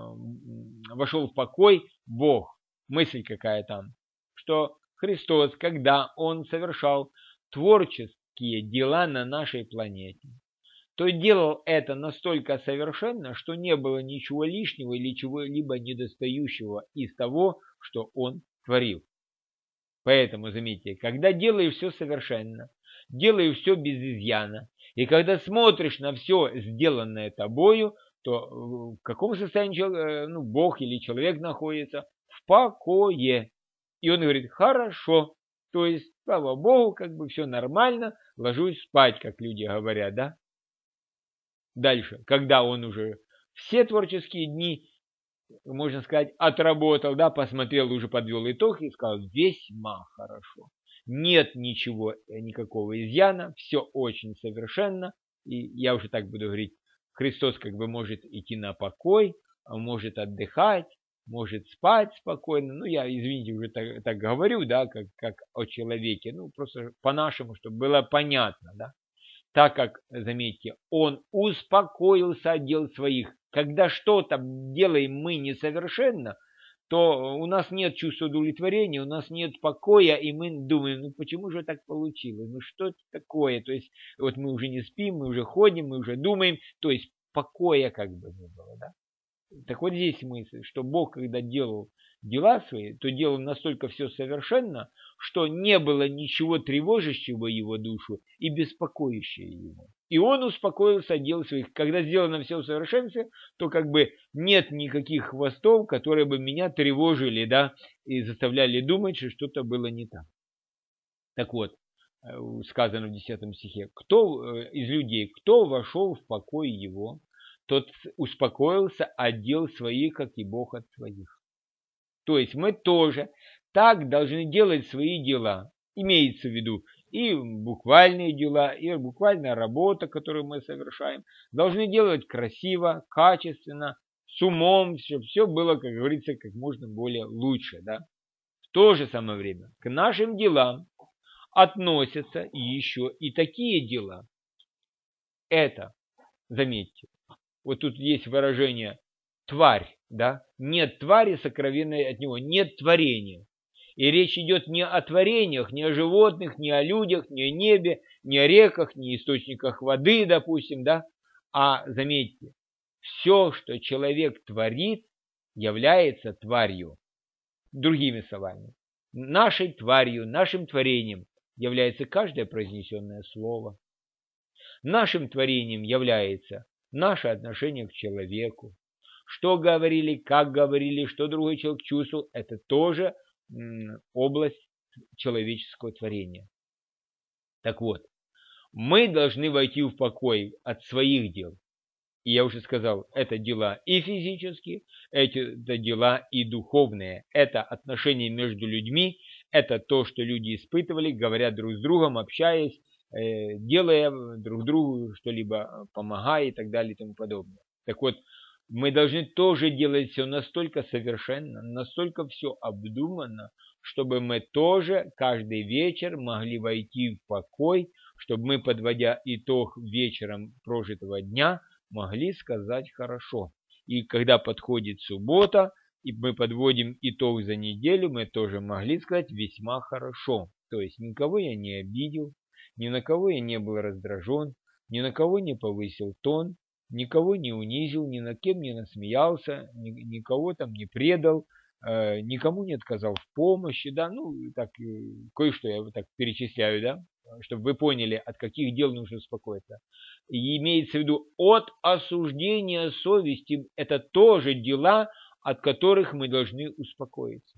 Speaker 1: вошел в покой Бог? Мысль какая там? Что Христос, когда Он совершал творческие дела на нашей планете, то делал это настолько совершенно, что не было ничего лишнего или чего-либо недостающего из того, что он творил. Поэтому, заметьте, когда делаешь все совершенно, делаешь все без изъяна, и когда смотришь на все сделанное тобою, то в каком состоянии ну, Бог или человек находится? В покое. И он говорит, хорошо, то есть, слава Богу, как бы все нормально, ложусь спать, как люди говорят, да? Дальше, когда он уже все творческие дни, можно сказать, отработал, да, посмотрел, уже подвел итог и сказал, весьма хорошо. Нет ничего, никакого изъяна, все очень совершенно. И я уже так буду говорить, Христос как бы может идти на покой, может отдыхать, может спать спокойно. Ну, я, извините, уже так, так говорю, да, как, как о человеке. Ну, просто по-нашему, чтобы было понятно, да. Так как, заметьте, он успокоился от дел своих. Когда что-то делаем мы несовершенно, то у нас нет чувства удовлетворения, у нас нет покоя, и мы думаем, ну почему же так получилось, ну что это такое, то есть вот мы уже не спим, мы уже ходим, мы уже думаем, то есть покоя как бы не было, да. Так вот здесь мысль, что Бог, когда делал дела свои, то делал настолько все совершенно, что не было ничего тревожащего его душу и беспокоящего его. И он успокоился от дел своих. Когда сделано все в совершенстве, то как бы нет никаких хвостов, которые бы меня тревожили, да, и заставляли думать, что что-то было не так. Так вот, сказано в десятом стихе, кто из людей, кто вошел в покой его, тот успокоился от дел своих, как и Бог от своих. То есть мы тоже так должны делать свои дела. Имеется в виду и буквальные дела, и буквальная работа, которую мы совершаем. Должны делать красиво, качественно, с умом, чтобы все было, как говорится, как можно более лучше. Да? В то же самое время к нашим делам относятся еще и такие дела. Это, заметьте, вот тут есть выражение «тварь», да? Нет твари сокровенной от него, нет творения. И речь идет не о творениях, не о животных, не о людях, не о небе, не о реках, не о источниках воды, допустим, да? А, заметьте, все, что человек творит, является тварью. Другими словами, нашей тварью, нашим творением является каждое произнесенное слово. Нашим творением является наше отношение к человеку. Что говорили, как говорили, что другой человек чувствовал, это тоже м, область человеческого творения. Так вот, мы должны войти в покой от своих дел. И я уже сказал, это дела и физические, это дела и духовные. Это отношения между людьми, это то, что люди испытывали, говоря друг с другом, общаясь, э, делая друг другу что-либо, помогая и так далее и тому подобное. Так вот, мы должны тоже делать все настолько совершенно, настолько все обдуманно, чтобы мы тоже каждый вечер могли войти в покой, чтобы мы, подводя итог вечером прожитого дня, могли сказать хорошо. И когда подходит суббота, и мы подводим итог за неделю, мы тоже могли сказать весьма хорошо. То есть никого я не обидел, ни на кого я не был раздражен, ни на кого не повысил тон, никого не унизил, ни над кем не насмеялся, ни, никого там не предал, э, никому не отказал в помощи, да, ну, так, э, кое-что я вот так перечисляю, да, чтобы вы поняли, от каких дел нужно успокоиться. И имеется в виду от осуждения совести, это тоже дела, от которых мы должны успокоиться.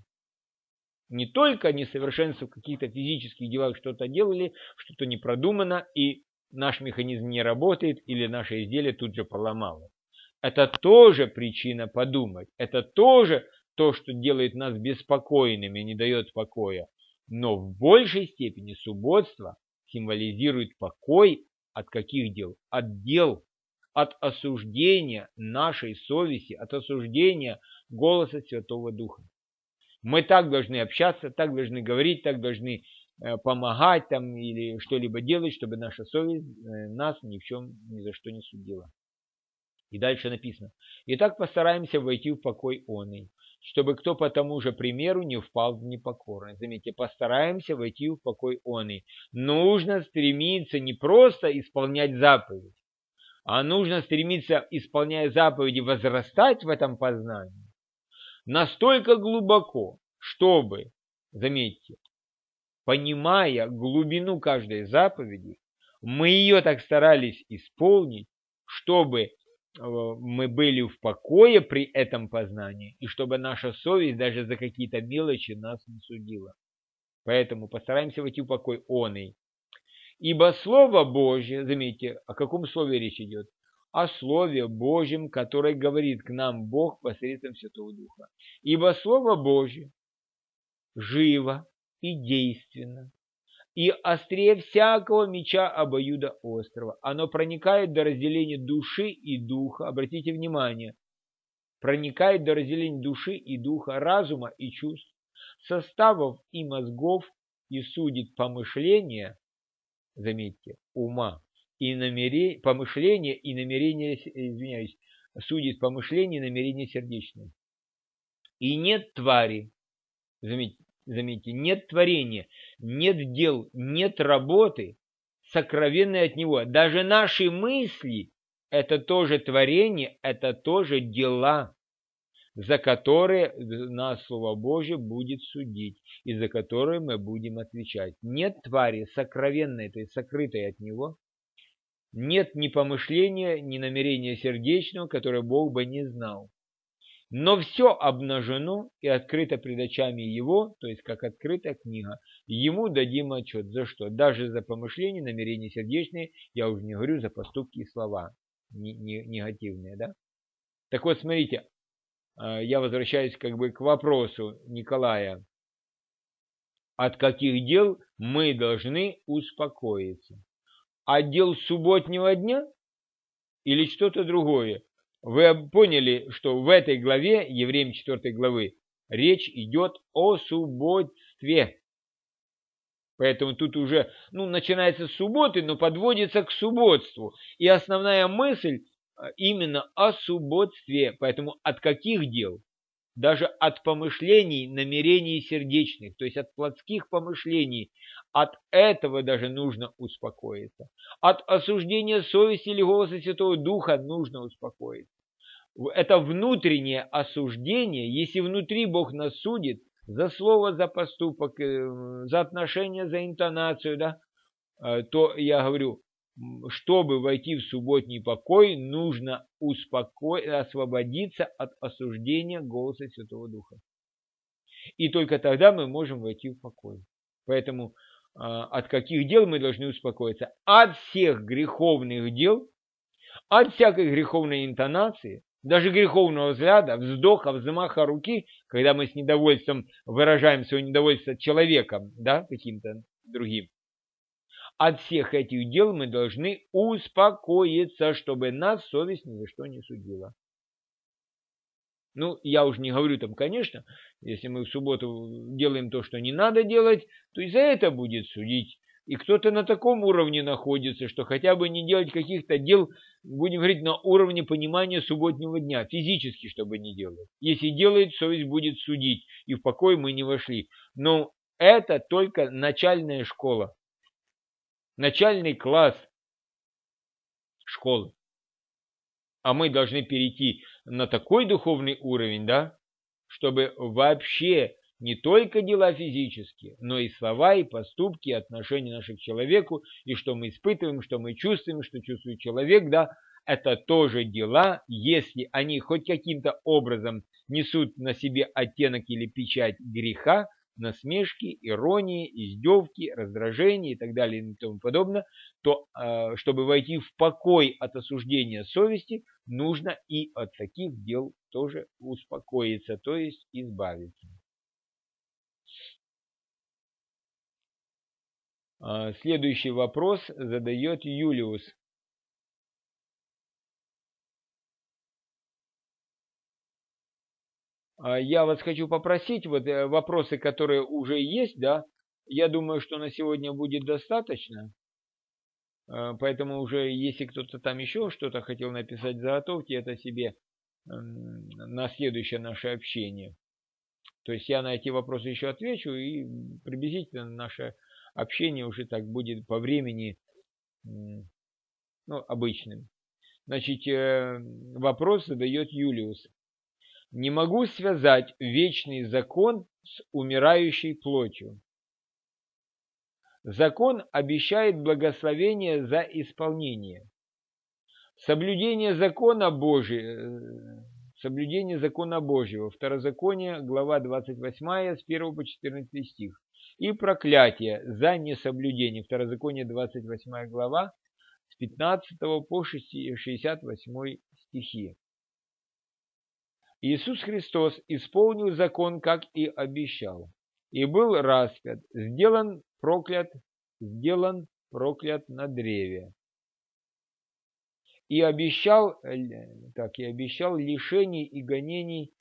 Speaker 1: Не только несовершенство в каких-то физических делах, что-то делали, что-то не продумано, и наш механизм не работает, или наше изделие тут же поломало. Это тоже причина подумать. Это тоже то, что делает нас беспокойными, не дает покоя. Но в большей степени субботство символизирует покой от каких дел? От дел, от осуждения нашей совести, от осуждения голоса Святого Духа. Мы так должны общаться, так должны говорить, так должны э, помогать там или что-либо делать, чтобы наша совесть э, нас ни в чем, ни за что не судила. И дальше написано: «Итак, постараемся войти в покой оный, чтобы кто по тому же примеру не впал в непокорность». Заметьте, постараемся войти в покой оный. Нужно стремиться не просто исполнять заповедь, а нужно стремиться, исполняя заповеди, возрастать в этом познании настолько глубоко, чтобы, заметьте, понимая глубину каждой заповеди, мы ее так старались исполнить, чтобы мы были в покое при этом познании, и чтобы наша совесть даже за какие-то мелочи нас не судила. Поэтому постараемся войти в покой оный. Ибо Слово Божье, заметьте, о каком слове речь идет? О Слове Божьем, которое говорит к нам Бог посредством Святого Духа. Ибо Слово Божье живо и действенно, и острее всякого меча обоюдоострого. Оно проникает до разделения души и духа. Обратите внимание, проникает до разделения души и духа, разума и чувств, составов и мозгов, и судит помышления, заметьте, ума, и намерения, помышления и намерения, извиняюсь, судит помышления и намерения сердечные. И нет твари, заметьте, заметьте, нет творения, нет дел, нет работы, сокровенной от него. Даже наши мысли – это тоже творение, это тоже дела, за которые нас Слово Божье будет судить, и за которые мы будем отвечать. Нет твари сокровенной, то есть сокрытой от него, нет ни помышления, ни намерения сердечного, которое Бог бы не знал. Но все обнажено и открыто пред очами его, то есть как открытая книга. Ему дадим отчет. За что? Даже за помышления, намерения сердечные, я уже не говорю за поступки и слова негативные. Да? Так вот, смотрите, я возвращаюсь как бы к вопросу Николая. От каких дел мы должны успокоиться? От дел субботнего дня или что-то другое? Вы поняли, что в этой главе, Евреям четвёртой главы, речь идет о субботстве. Поэтому тут уже, ну, начинается с субботы, но подводится к субботству. И основная мысль именно о субботстве. Поэтому от каких дел? Даже от помышлений, намерений сердечных, то есть от плотских помышлений, от этого даже нужно успокоиться. От осуждения совести или голоса Святого Духа нужно успокоиться. Это внутреннее осуждение, если внутри Бог нас судит за слово, за поступок, за отношение, за интонацию, да, то я говорю, чтобы войти в субботний покой, нужно успокоить, освободиться от осуждения голоса Святого Духа. И только тогда мы можем войти в покой. Поэтому от каких дел мы должны успокоиться? От всех греховных дел, от всякой греховной интонации, даже греховного взгляда, вздоха, взмаха руки, когда мы с недовольством выражаем свое недовольство человеком, да, каким-то другим. От всех этих дел мы должны успокоиться, чтобы нас совесть ни за что не судила. Ну, я уже не говорю там, конечно, если мы в субботу делаем то, что не надо делать, то и за это будет судить. И кто-то на таком уровне находится, что хотя бы не делать каких-то дел, будем говорить, на уровне понимания субботнего дня, физически, чтобы не делать. Если делает, совесть будет судить, и в покой мы не вошли. Но это только начальная школа, начальный класс школы. А мы должны перейти на такой духовный уровень, да, чтобы вообще не только дела физические, но и слова, и поступки, и отношения наших к человеку, и что мы испытываем, что мы чувствуем, что чувствует человек, да, это тоже дела, если они хоть каким-то образом несут на себе оттенок или печать греха, насмешки, иронии, издевки, раздражения и так далее и тому подобное, то, чтобы войти в покой от осуждения совести, нужно и от таких дел тоже успокоиться, то есть избавиться. Следующий вопрос задает Юлиус. Я вас хочу попросить, вот вопросы, которые уже есть, да, я думаю, что на сегодня будет достаточно. Поэтому уже, если кто-то там еще что-то хотел написать, заготовьте это себе на следующее наше общение. То есть я на эти вопросы еще отвечу, и приблизительно наше общение уже так будет по времени, ну, обычным. Значит, вопрос задает Юлиус. Не могу связать вечный закон с умирающей плотью. Закон обещает благословение за исполнение. Соблюдение закона Божия, соблюдение закона Божьего, Второзаконие, глава двадцать восьмая, с первого по четырнадцатый стих. И проклятие за несоблюдение, Второзаконие, двадцать восьмая глава, с пятнадцатого по шестьдесят восьмой стихи. Иисус Христос исполнил закон, как и обещал, и был распят, сделан проклят, сделан проклят на древе. И обещал, так, и обещал лишений и гонений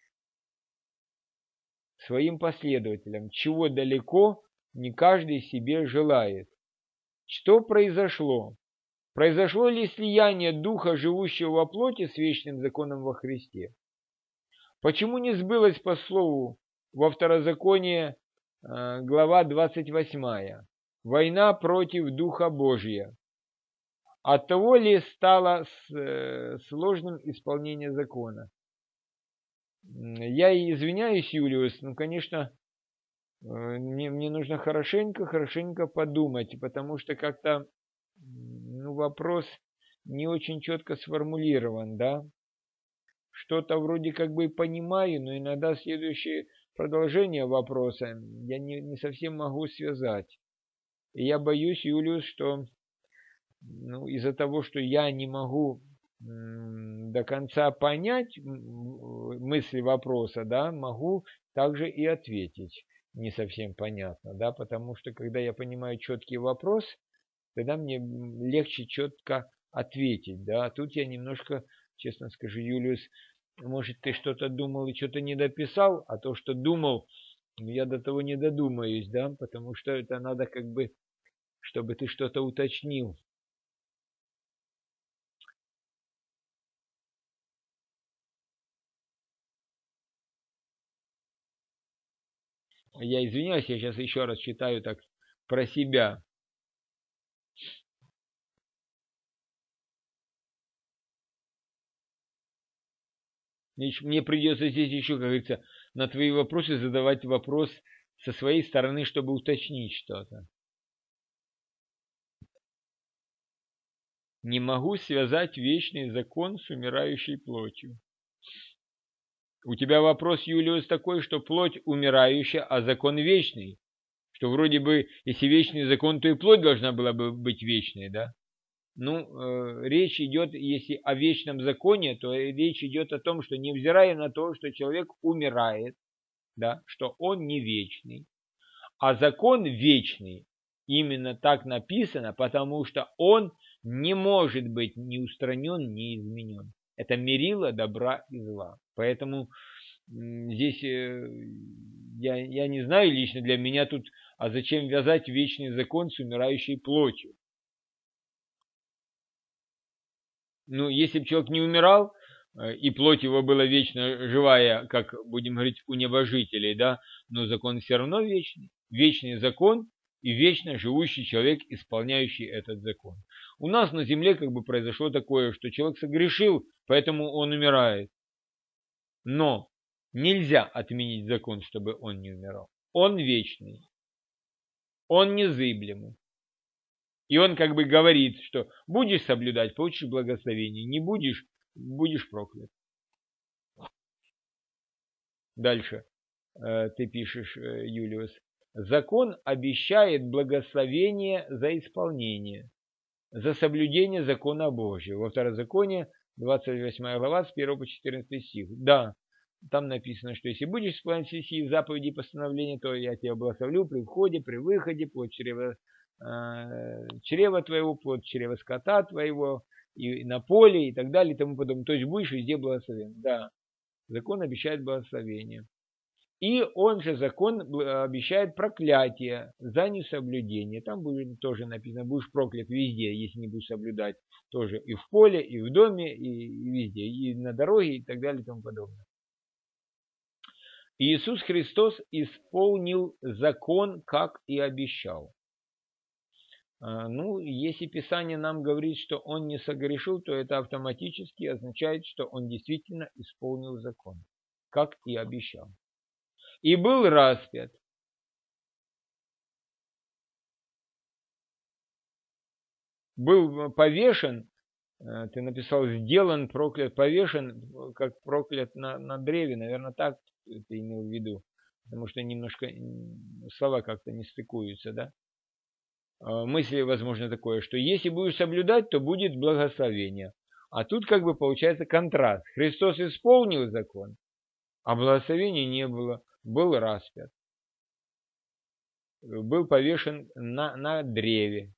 Speaker 1: своим последователям, чего далеко не каждый себе желает. Что произошло? Произошло ли слияние Духа, живущего во плоти, с вечным законом во Христе? Почему не сбылось по слову во Второзаконии, глава двадцать восьмая? Война против Духа Божия. Оттого ли стало сложным исполнение закона? Я извиняюсь, Юлиус, но, конечно, мне, мне нужно хорошенько, хорошенько подумать, потому что как-то, ну, вопрос не очень четко сформулирован, да? Что-то вроде как бы понимаю, но иногда следующее продолжение вопроса я не, не совсем могу связать. И я боюсь, Юлиус, что, ну, из-за того, что я не могу м, до конца понять мысли вопроса, да, могу также и ответить не совсем понятно, да, потому что когда я понимаю четкий вопрос, тогда мне легче четко ответить, да, а тут я немножко, честно скажу, Юлиус, может, ты что-то думал и что-то не дописал, а то, что думал, я до того не додумаюсь, да, потому что это надо как бы, чтобы ты что-то уточнил. Я извиняюсь, я сейчас еще раз читаю так про себя. Мне придется здесь еще, как говорится, на твои вопросы задавать вопрос со своей стороны, чтобы уточнить что-то. Не могу связать вечный закон с умирающей плотью. У тебя вопрос, Юлиус, такой, что плоть умирающая, а закон вечный. Что вроде бы, если вечный закон, то и плоть должна была бы быть вечной, да? Ну, э, речь идет, если о вечном законе, то речь идет о том, что невзирая на то, что человек умирает, да, что он не вечный, а закон вечный, именно так написано, потому что он не может быть ни устранен, ни изменен. Это мерило добра и зла. Поэтому здесь э, я, я не знаю лично для меня тут, а зачем вязать вечный закон с умирающей плотью? Ну, если бы человек не умирал, э, и плоть его была вечно живая, как, будем говорить, у небожителей, да, но закон все равно вечный. Вечный закон и вечно живущий человек, исполняющий этот закон. У нас на земле как бы произошло такое, что человек согрешил, поэтому он умирает. Но нельзя отменить закон, чтобы он не умирал. Он вечный, он незыблемый. И он как бы говорит, что будешь соблюдать, получишь благословение, не будешь, будешь проклят. Дальше э, ты пишешь, э, Юлиус. Закон обещает благословение за исполнение, за соблюдение закона Божьего. Во Второзаконии, двадцать восьмая глава, с первого по четырнадцатый стих. Да, там написано, что если будешь исполнять все сии заповеди и постановления, то я тебя благословлю при входе, при выходе, плоть чрева, э, чрева твоего, плоть чрева скота твоего, и на поле, и так далее, и тому подобное. То есть будешь везде благословен. Да, закон обещает благословение. И он же закон обещает проклятие за несоблюдение. Там будет тоже написано, будешь проклят везде, если не будешь соблюдать. Тоже и в поле, и в доме, и, и везде, и на дороге, и так далее, и тому подобное. Иисус Христос исполнил закон, как и обещал. Ну, если Писание нам говорит, что он не согрешил, то это автоматически означает, что он действительно исполнил закон, как и обещал. И был распят. Был повешен, ты написал, сделан, проклят, повешен, как проклят на, на древе, наверное, так ты имел в виду, потому что немножко слова как-то не стыкуются, да? Мысли, возможно, такое, что если будешь соблюдать, то будет благословение. А тут как бы получается контраст. Христос исполнил закон, а благословения не было, был распят, был повешен на, на древе.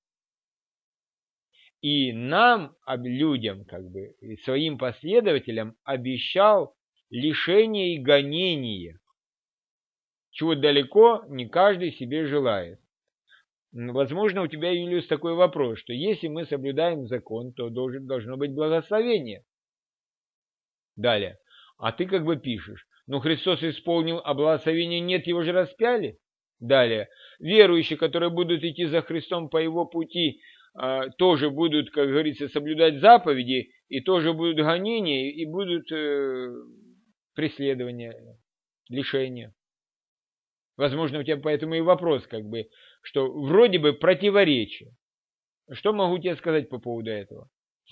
Speaker 1: И нам, людям, как бы, своим последователям обещал лишение и гонение, чего далеко не каждый себе желает. Возможно, у тебя, Юлиус, такой вопрос, что если мы соблюдаем закон, то должен, должно быть благословение. Далее. А ты как бы пишешь, ну Христос исполнил, а благословения нет, его же распяли. Далее. Верующие, которые будут идти за Христом по его пути, тоже будут, как говорится, соблюдать заповеди, и тоже будут гонения, и будут э, преследования, лишения. Возможно, у тебя поэтому и вопрос, как бы, что вроде бы противоречие. Что могу тебе сказать по поводу этого?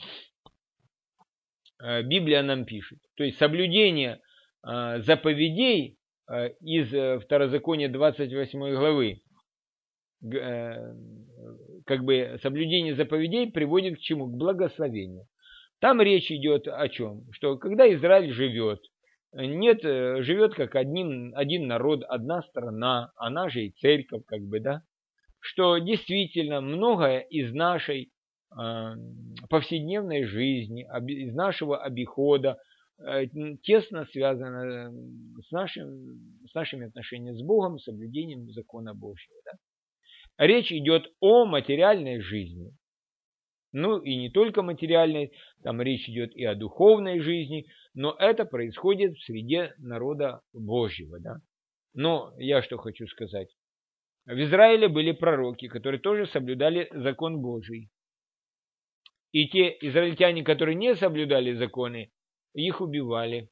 Speaker 1: Библия нам пишет. То есть соблюдение э, заповедей э, из Второзакония двадцать восьмой главы, э, как бы соблюдение заповедей приводит к чему? К благословению. Там речь идет о чем? Что когда Израиль живет, нет, живет как один, один народ, одна страна, она же и церковь, как бы, да, что действительно многое из нашей э, повседневной жизни, из нашего обихода э, тесно связано с, нашим, с нашими отношениями с Богом, соблюдением закона Божьего. Да? Речь идет о материальной жизни. Ну и не только материальной, там речь идет и о духовной жизни, но это происходит в среде народа Божьего. Да? Но я что хочу сказать. В Израиле были пророки, которые тоже соблюдали закон Божий. И те израильтяне, которые не соблюдали законы, их убивали.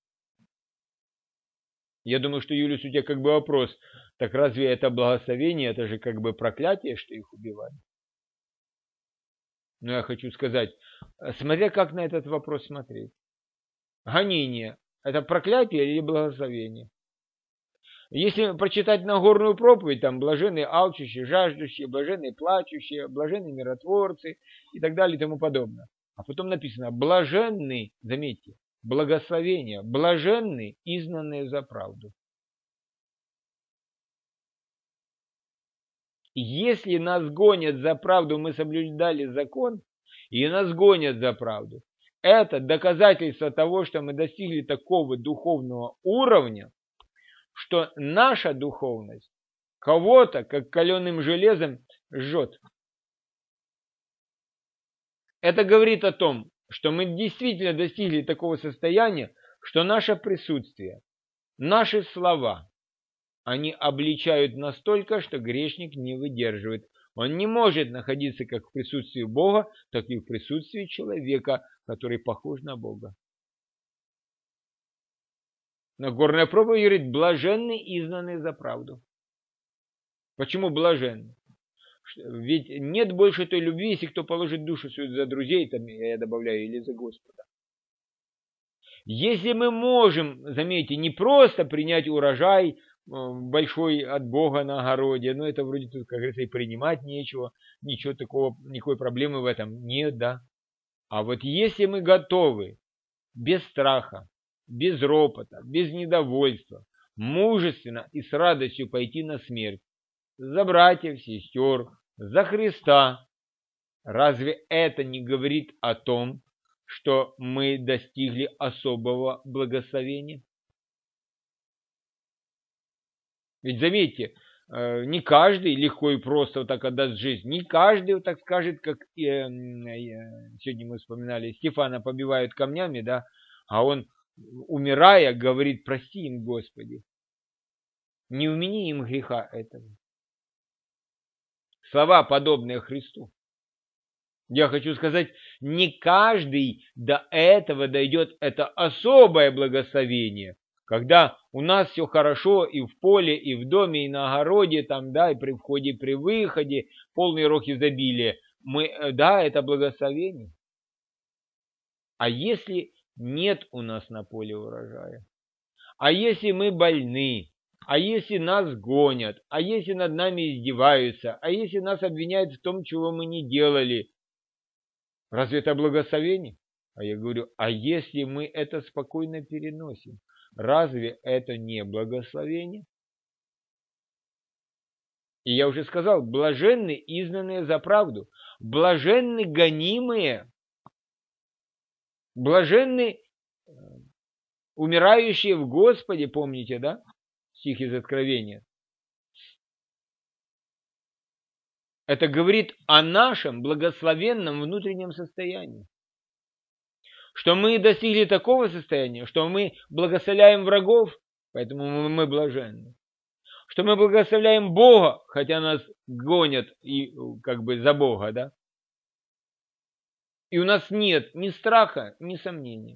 Speaker 1: Я думаю, что, Юлиус, у тебя как бы вопрос, так разве это благословение, это же как бы проклятие, что их убивали? Но я хочу сказать, смотря как на этот вопрос смотреть. Гонение – это проклятие или благословение? Если прочитать Нагорную проповедь, там блаженные алчущие, жаждущие, блаженные плачущие, блаженные миротворцы и так далее и тому подобное. А потом написано блаженные, заметьте, благословения, блаженные, изгнанные за правду. Если нас гонят за правду, мы соблюдали закон, и нас гонят за правду, это доказательство того, что мы достигли такого духовного уровня, что наша духовность кого-то, как каленым железом, жжет. Это говорит о том, что мы действительно достигли такого состояния, что наше присутствие, наши слова, они обличают настолько, что грешник не выдерживает. Он не может находиться как в присутствии Бога, так и в присутствии человека, который похож на Бога. Нагорная проповедь говорит, блаженны изгнанные за правду. Почему блаженны? Ведь нет больше той любви, если кто положит душу свою за друзей, там я добавляю, или за Господа. Если мы можем, заметьте, не просто принять урожай большой от Бога на огороде, но это вроде тут, как говорится, и принимать нечего, ничего такого, никакой проблемы в этом нет, да. А вот если мы готовы без страха, без ропота, без недовольства, мужественно и с радостью пойти на смерть, за братьев, сестер, за Христа, разве это не говорит о том, что мы достигли особого благословения? Ведь заметьте, не каждый легко и просто вот так отдаст жизнь, не каждый вот так скажет, как э, э, сегодня мы вспоминали, Стефана побивают камнями, да, а он, умирая, говорит, прости им, Господи, не умени им греха этого. Слова, подобные Христу. Я хочу сказать, не каждый до этого дойдет, это особое благословение, когда у нас все хорошо и в поле, и в доме, и на огороде, там, да, и при входе, и при выходе, полный рог изобилия. Мы, да, это благословение. А если нет у нас на поле урожая? А если мы больны? А если нас гонят? А если над нами издеваются? А если нас обвиняют в том, чего мы не делали? Разве это благословение? А я говорю, а если мы это спокойно переносим, разве это не благословение? И я уже сказал, блаженны изгнанные за правду, блаженны гонимые, блаженны умирающие в Господе, помните, да? Стих из Откровения. Это говорит о нашем благословенном внутреннем состоянии. Что мы достигли такого состояния, что мы благословляем врагов, поэтому мы блаженны. Что мы благословляем Бога, хотя нас гонят и как бы за Бога, да? И у нас нет ни страха, ни сомнений.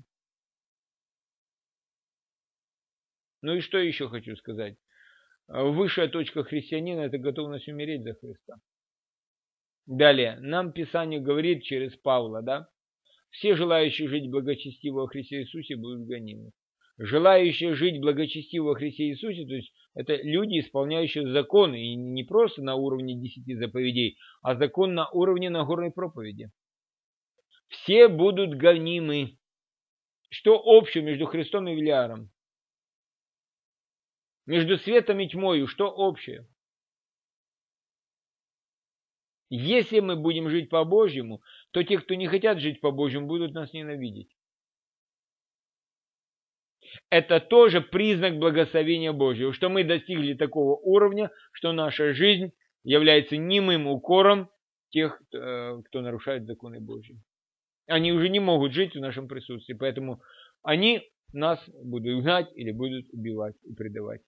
Speaker 1: Ну и что еще хочу сказать? Высшая точка христианина – это готовность умереть за Христа. Далее, нам Писание говорит через Павла, да? Все желающие жить благочестиво во Христе Иисусе будут гонимы. Желающие жить благочестиво во Христе Иисусе, то есть это люди, исполняющие законы, и не просто на уровне десяти заповедей, а закон на уровне Нагорной проповеди. Все будут гонимы. Что общего между Христом и Велиаром? Между светом и тьмою, что общее? Если мы будем жить по-божьему, то те, кто не хотят жить по-божьему, будут нас ненавидеть. Это тоже признак благословения Божьего, что мы достигли такого уровня, что наша жизнь является немым укором тех, кто нарушает законы Божьи. Они уже не могут жить в нашем присутствии, поэтому они нас будут гнать или будут убивать и предавать.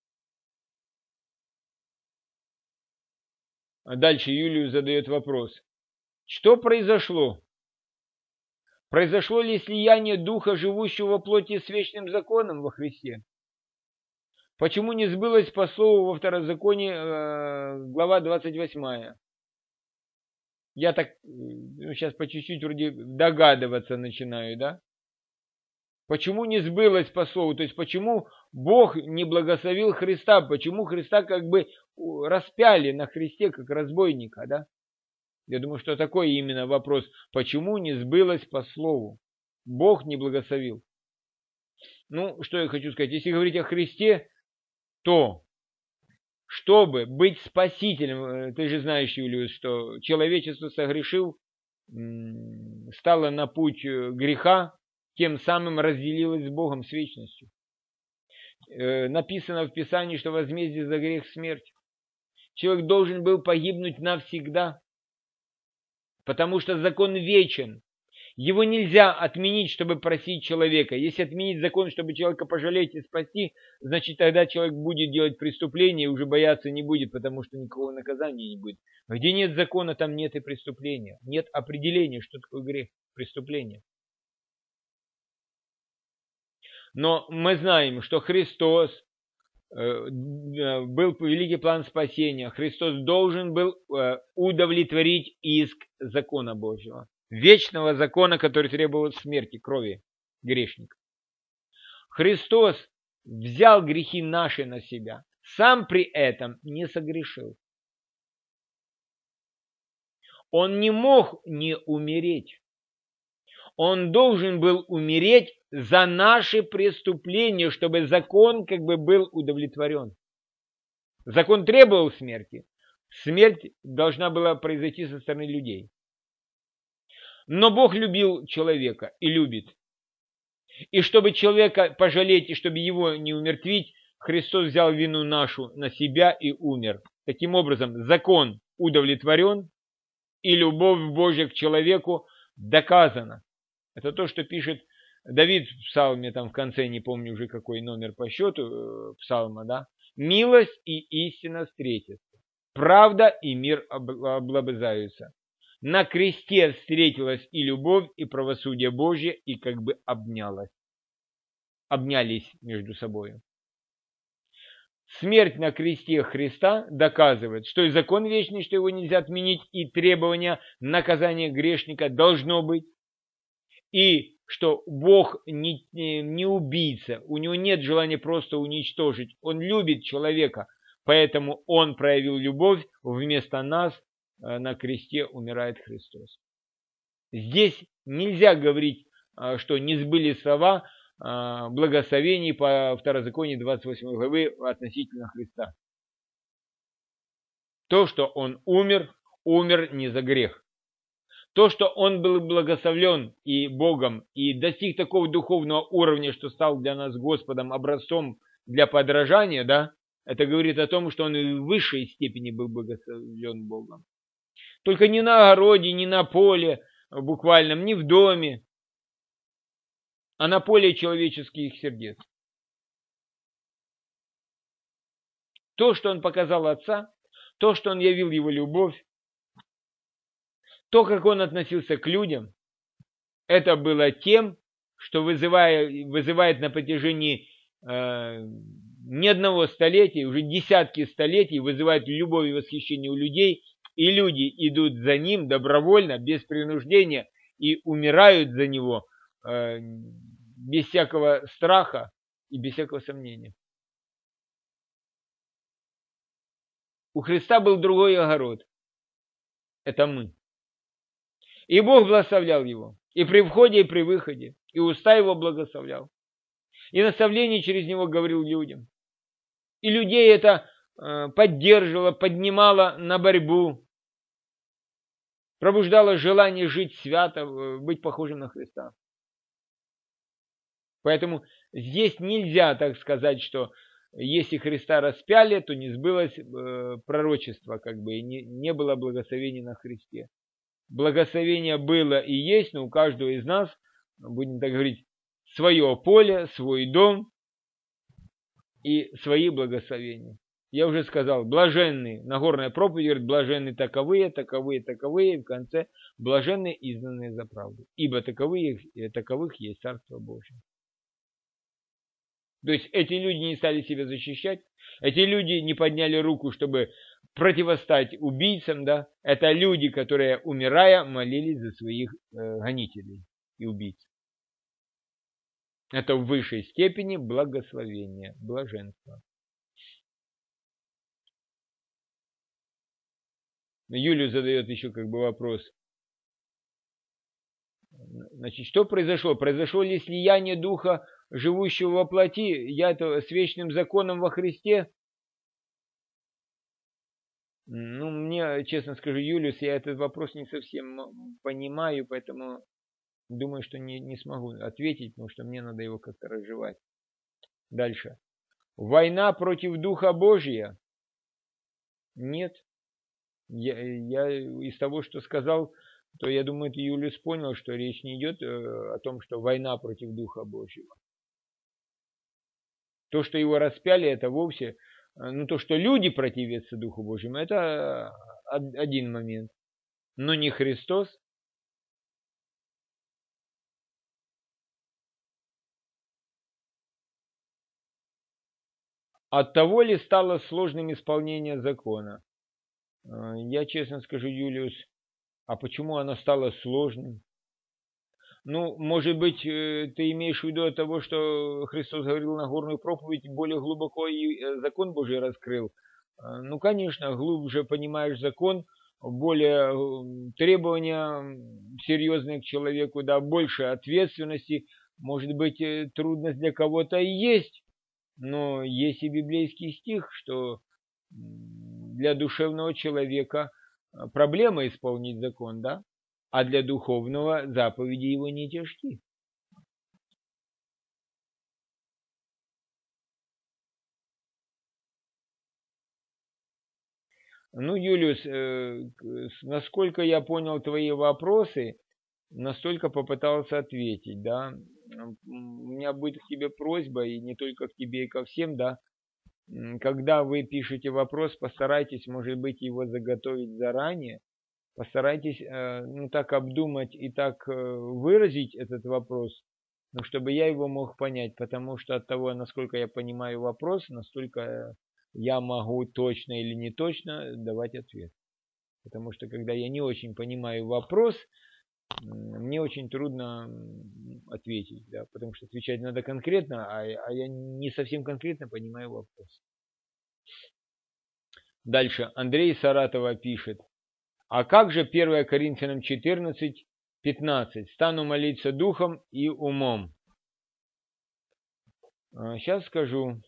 Speaker 1: А дальше Юлию задает вопрос. Что произошло? Произошло ли слияние Духа, живущего во плоти, с вечным законом во Христе? Почему не сбылось по слову во Второзаконии, э, глава двадцать восьмая? Я так ну, сейчас по чуть-чуть вроде догадываться начинаю, да? Почему не сбылось по слову? То есть почему Бог не благословил Христа? Почему Христа как бы распяли на Христе, как разбойника, да? Я думаю, что такой именно вопрос. Почему не сбылось по слову? Бог не благословил. Ну, что я хочу сказать. Если говорить о Христе, то чтобы быть спасителем, ты же знаешь, Юлиус, что человечество согрешил, стало на путь греха, тем самым разделилось с Богом, с вечностью. Написано в Писании, что возмездие за грех – смерть. Человек должен был погибнуть навсегда, потому что закон вечен. Его нельзя отменить, чтобы просить человека. Если отменить закон, чтобы человека пожалеть и спасти, значит тогда человек будет делать преступление и уже бояться не будет, потому что никакого наказания не будет. Где нет закона, там нет и преступления. Нет определения, что такое грех, преступление. Но мы знаем, что Христос, был великий план спасения. Христос должен был удовлетворить иск закона Божьего. Вечного закона, который требовал смерти, крови грешника. Христос взял грехи наши на себя. Сам при этом не согрешил. Он не мог не умереть. Он должен был умереть за наши преступления, чтобы закон как бы был удовлетворен. Закон требовал смерти. Смерть должна была произойти со стороны людей. Но Бог любил человека и любит. И чтобы человека пожалеть, и чтобы его не умертвить, Христос взял вину нашу на себя и умер. Таким образом, закон удовлетворен, и любовь Божья к человеку доказана. Это то, что пишет Давид в псалме, там в конце, не помню уже какой номер по счету псалма, да? «Милость и истина встретятся, правда и мир облобызаются. На кресте встретилась и любовь, и правосудие Божье, и как бы обнялась. Обнялись между собой». Смерть на кресте Христа доказывает, что и закон вечный, что его нельзя отменить, и требования наказания грешника должно быть, и что Бог не, не убийца, у него нет желания просто уничтожить, он любит человека, поэтому он проявил любовь, вместо нас на кресте умирает Христос. Здесь нельзя говорить, что не сбылись слова благословений по Второзаконию двадцать восьмой главы относительно Христа. То, что он умер, умер не за грех. То, что он был благословлен и Богом, и достиг такого духовного уровня, что стал для нас Господом образцом для подражания, да, это говорит о том, что он и в высшей степени был благословлен Богом. Только не на огороде, не на поле буквальном, не в доме, а на поле человеческих сердец. То, что он показал Отца, то, что он явил его любовь, то, как он относился к людям, это было тем, что вызывает, вызывает на протяжении э, не одного столетия, уже десятки столетий, вызывает любовь и восхищение у людей, и люди идут за ним добровольно, без принуждения, и умирают за него э, без всякого страха и без всякого сомнения. У Христа был другой огород. Это мы. И Бог благословлял его. И при входе, и при выходе. И уста его благословлял. И наставление через него говорил людям. И людей это э, поддерживало, поднимало на борьбу. Пробуждало желание жить свято, быть похожим на Христа. Поэтому здесь нельзя так сказать, что если Христа распяли, то не сбылось э, пророчество, как бы, и не, не было благословения на Христе. Благословение было и есть, но у каждого из нас, будем так говорить, свое поле, свой дом и свои благословения. Я уже сказал, блаженные, Нагорная проповедь говорит, блаженные таковые, таковые, таковые, и в конце блаженные, изгнанные за правду, ибо таковые, таковых есть Царство Божие. То есть эти люди не стали себя защищать, эти люди не подняли руку, чтобы противостать убийцам, да, это люди, которые, умирая, молились за своих э, гонителей и убийц. Это в высшей степени благословение, блаженство. Юлию задает еще как бы вопрос. Значит, что произошло? Произошло ли слияние духа, живущего во плоти, я это с вечным законом во Христе? Ну, мне, честно скажу, Юлиус, я этот вопрос не совсем понимаю, поэтому думаю, что не, не смогу ответить, потому что мне надо его как-то разжевать. Дальше. Война против Духа Божия? Нет. Я, я из того, что сказал, то я думаю, это Юлиус понял, что речь не идет о том, что война против Духа Божьего. То, что его распяли, это вовсе, ну то, что люди противятся Духу Божьему, это один момент. Но не Христос. От того ли стало сложным исполнение закона? Я честно скажу, Юлиус, а почему оно стало сложным? Ну, может быть, ты имеешь в виду от того, что Христос говорил на горную проповедь, более глубоко и закон Божий раскрыл. Ну, конечно, глубже понимаешь закон, более требования серьезные к человеку, да, больше ответственности. Может быть, трудность для кого-то и есть, но есть и библейский стих, что для душевного человека проблема исполнить закон, да? А для духовного заповеди его не тяжки. Ну, Юлиус, э, насколько я понял твои вопросы, настолько попытался ответить, да. У меня будет к тебе просьба, и не только к тебе, и ко всем, да. Когда вы пишете вопрос, постарайтесь, может быть, его заготовить заранее, постарайтесь, э, ну, так обдумать и так э, выразить этот вопрос, ну, чтобы я его мог понять, потому что от того, насколько я понимаю вопрос, настолько я могу точно или не точно давать ответ. Потому что когда я не очень понимаю вопрос, мне очень трудно ответить, да, потому что отвечать надо конкретно, а, а я не совсем конкретно понимаю вопрос. Дальше. Андрей Саратова пишет. А как же первое Коринфянам четырнадцать, пятнадцать? Стану молиться духом и умом. Сейчас скажу.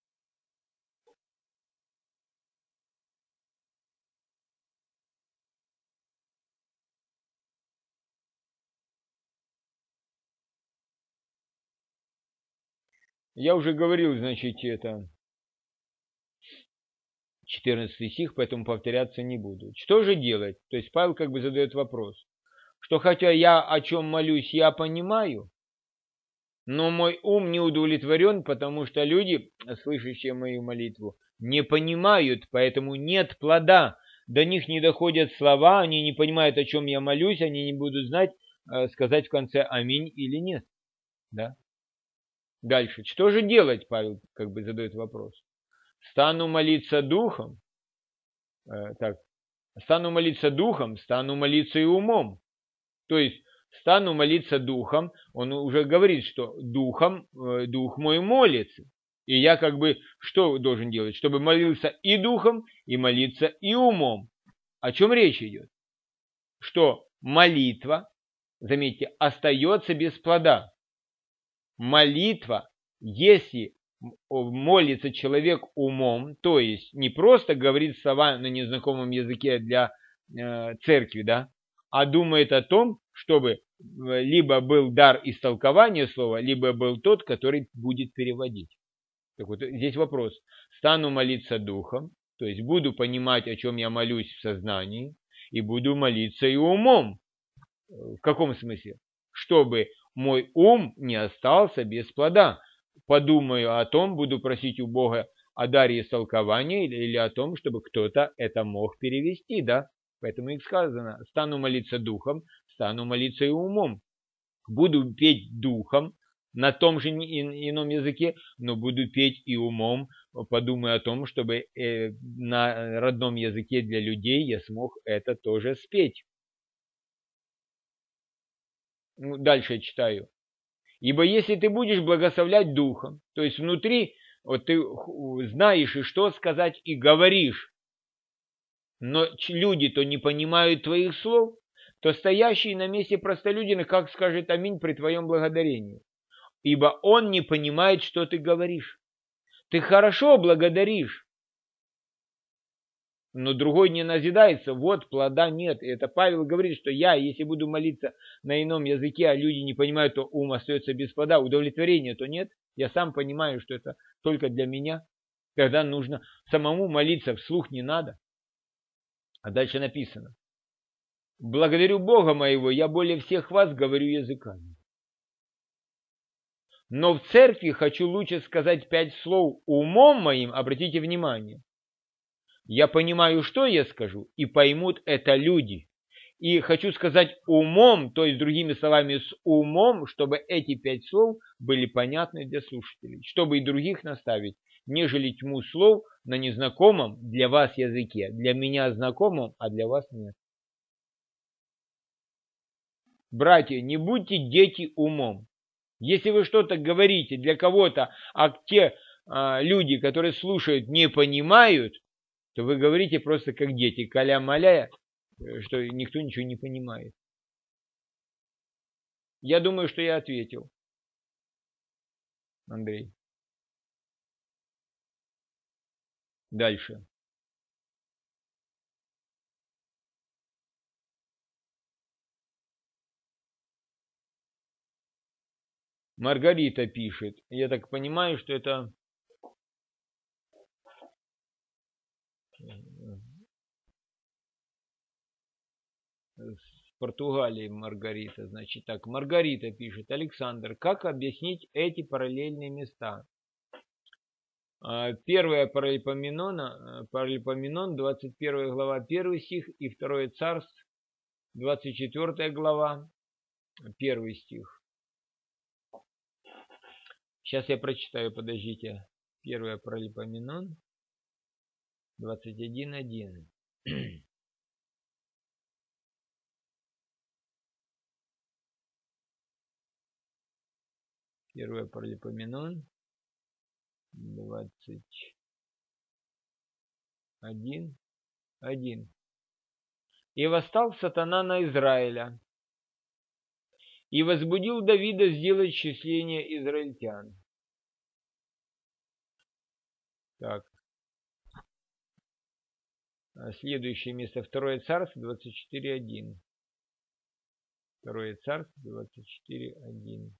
Speaker 1: Я уже говорил, значит, это четырнадцатый стих, поэтому повторяться не буду. Что же делать? То есть Павел как бы задает вопрос, что хотя я о чем молюсь, я понимаю, но мой ум не удовлетворен, потому что люди, слышащие мою молитву, не понимают, поэтому нет плода. До них не доходят слова, они не понимают, о чем я молюсь, они не будут знать, сказать в конце аминь или нет. Да? Дальше. Что же делать, Павел как бы задает вопрос. Стану молиться духом, э, так, стану молиться духом, стану молиться и умом. То есть стану молиться духом, он уже говорит, что духом, э, дух мой молится. И я как бы что должен делать? Чтобы молился и духом, и молиться и умом. О чем речь идет? Что молитва, заметьте, остается без плода. Молитва, если молится человек умом, то есть не просто говорит слова на незнакомом языке для э, церкви, да, а думает о том, чтобы либо был дар истолкования слова, либо был тот, который будет переводить. Так вот, здесь вопрос. Стану молиться духом, то есть буду понимать, о чем я молюсь в сознании, и буду молиться и умом. В каком смысле? Чтобы мой ум не остался без плода. Подумаю о том, буду просить у Бога о даре истолкования или, или о том, чтобы кто-то это мог перевести, да? Поэтому и сказано, стану молиться духом, стану молиться и умом. Буду петь духом на том же ином языке, но буду петь и умом, подумаю о том, чтобы э, на родном языке для людей я смог это тоже спеть. Ну, дальше читаю. Ибо если ты будешь благословлять духом, то есть внутри, вот ты знаешь и что сказать, и говоришь, но люди-то не понимают твоих слов, то стоящий на месте простолюдин как скажет аминь при твоем благодарении? Ибо он не понимает, что ты говоришь. Ты хорошо благодаришь, но другой не назидается, вот плода нет. И это Павел говорит, что я, если буду молиться на ином языке, а люди не понимают, то ум остается без плода, удовлетворения то нет. Я сам понимаю, что это только для меня. Когда нужно самому молиться, вслух не надо. А дальше написано: благодарю Бога моего, я более всех вас говорю языками. Но в церкви хочу лучше сказать пять слов умом моим, обратите внимание. Я понимаю, что я скажу, и поймут это люди. И хочу сказать умом, то есть другими словами, с умом, чтобы эти пять слов были понятны для слушателей, чтобы и других наставить, нежели тьму слов на незнакомом для вас языке, для меня знакомом, а для вас нет. Братья, не будьте дети умом. Если вы что-то говорите для кого-то, а те а, люди, которые слушают, не понимают, то вы говорите просто как дети, каля-маля, что никто ничего не понимает. Я думаю, что я ответил, Андрей. Дальше. Маргарита пишет. Я так понимаю, что это... С Португалии Маргарита. Значит так, Маргарита пишет. Александр, как объяснить эти параллельные места? Первое Паралипоменон, Паралипоменон, двадцать первая глава, первый стих, и второе Царств, двадцать четвёртая глава, первый стих. Сейчас я прочитаю, подождите. Первое Паралипоменон, двадцать один один. Первое Паралипоменон, двадцать один один. И восстал сатана на Израиля, и возбудил Давида сделать счисление израильтян. Так. Следующее место. Второе Царство, двадцать четыре один. Второе Царство, двадцать четыре один.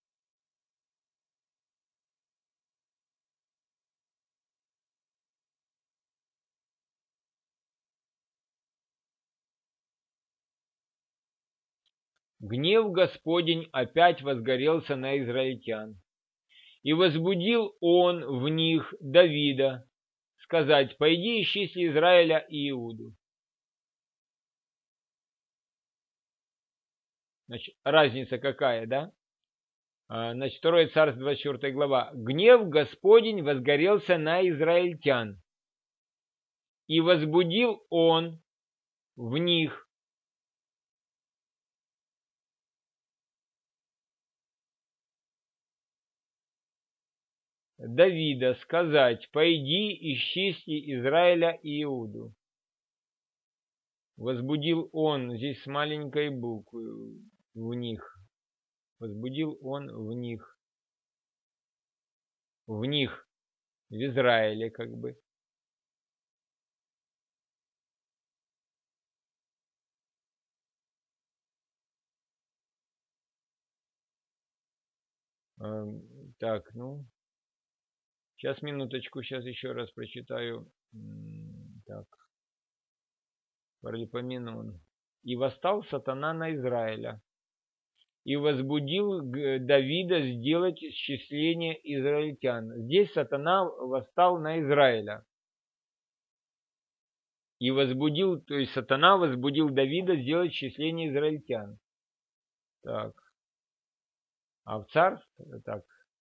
Speaker 1: Гнев Господень опять возгорелся на израильтян, и возбудил он в них Давида, сказать: пойди исчисли Израиля и Иуду. Значит, разница какая, да? Значит, второе Царство, двадцать четвёртая глава. Гнев Господень возгорелся на израильтян, и возбудил он в них Давида, сказать: пойди исчисли Израиля и Иуду. Возбудил он, здесь с маленькой буквы, в них. Возбудил он в них. В них. В Израиле, как бы. Так, ну. Сейчас, минуточку, сейчас еще раз прочитаю. Так. Паралипоменон. И восстал сатана на Израиля, и возбудил Давида сделать исчисление израильтян. Здесь сатана восстал на Израиля. И возбудил, то есть сатана возбудил Давида сделать исчисление израильтян. Так. А в царстве, так.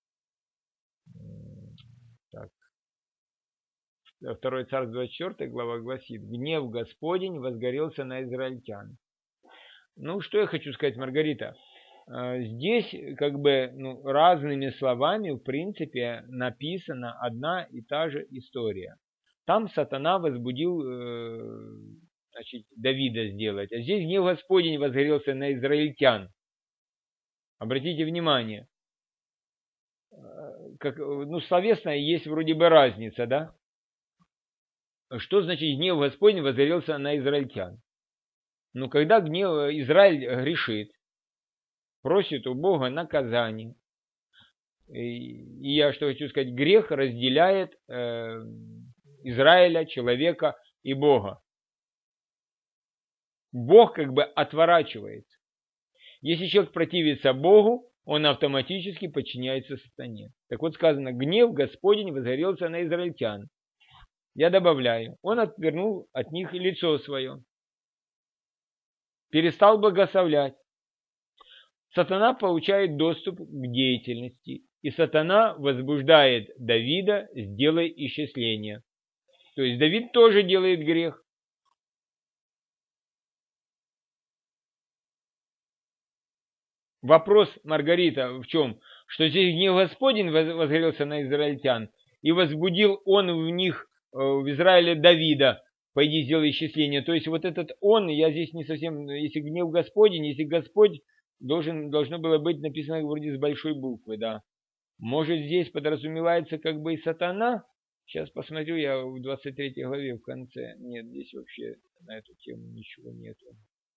Speaker 1: Так. Второй Царств, двадцать четвёртая глава гласит: гнев Господень возгорелся на израильтян. Ну, что я хочу сказать, Маргарита? здесь как бы ну, разными словами в принципе написана одна и та же история. Там сатана возбудил значит, Давида сделать, а здесь гнев Господень возгорелся на израильтян. Обратите внимание, как, ну, словесно есть вроде бы разница, да? Что значит гнев Господень возгорелся на израильтян? Ну, когда гнев Израиль грешит, просит у Бога наказания. И, и я что хочу сказать, грех разделяет э, Израиля, человека и Бога. Бог как бы отворачивается. Если человек противится Богу, он автоматически подчиняется сатане. Так вот сказано, гнев Господень возгорелся на израильтян. Я добавляю, он отвернул от них лицо свое, перестал благословлять. Сатана получает доступ к деятельности, и сатана возбуждает Давида «сделай исчисление». То есть Давид тоже делает грех. Вопрос, Маргарита, в чем? Что здесь гнев Господень возгорелся на израильтян, и возбудил он в них, в Израиле, Давида, пойди сделай исчисление. То есть вот этот он, я здесь не совсем, если гнев Господень, если Господь, должен, должно было быть написано вроде с большой буквы, да. Может здесь подразумевается как бы и сатана? Сейчас посмотрю, я в двадцать третьей главе в конце. Нет, здесь вообще на эту тему ничего нету.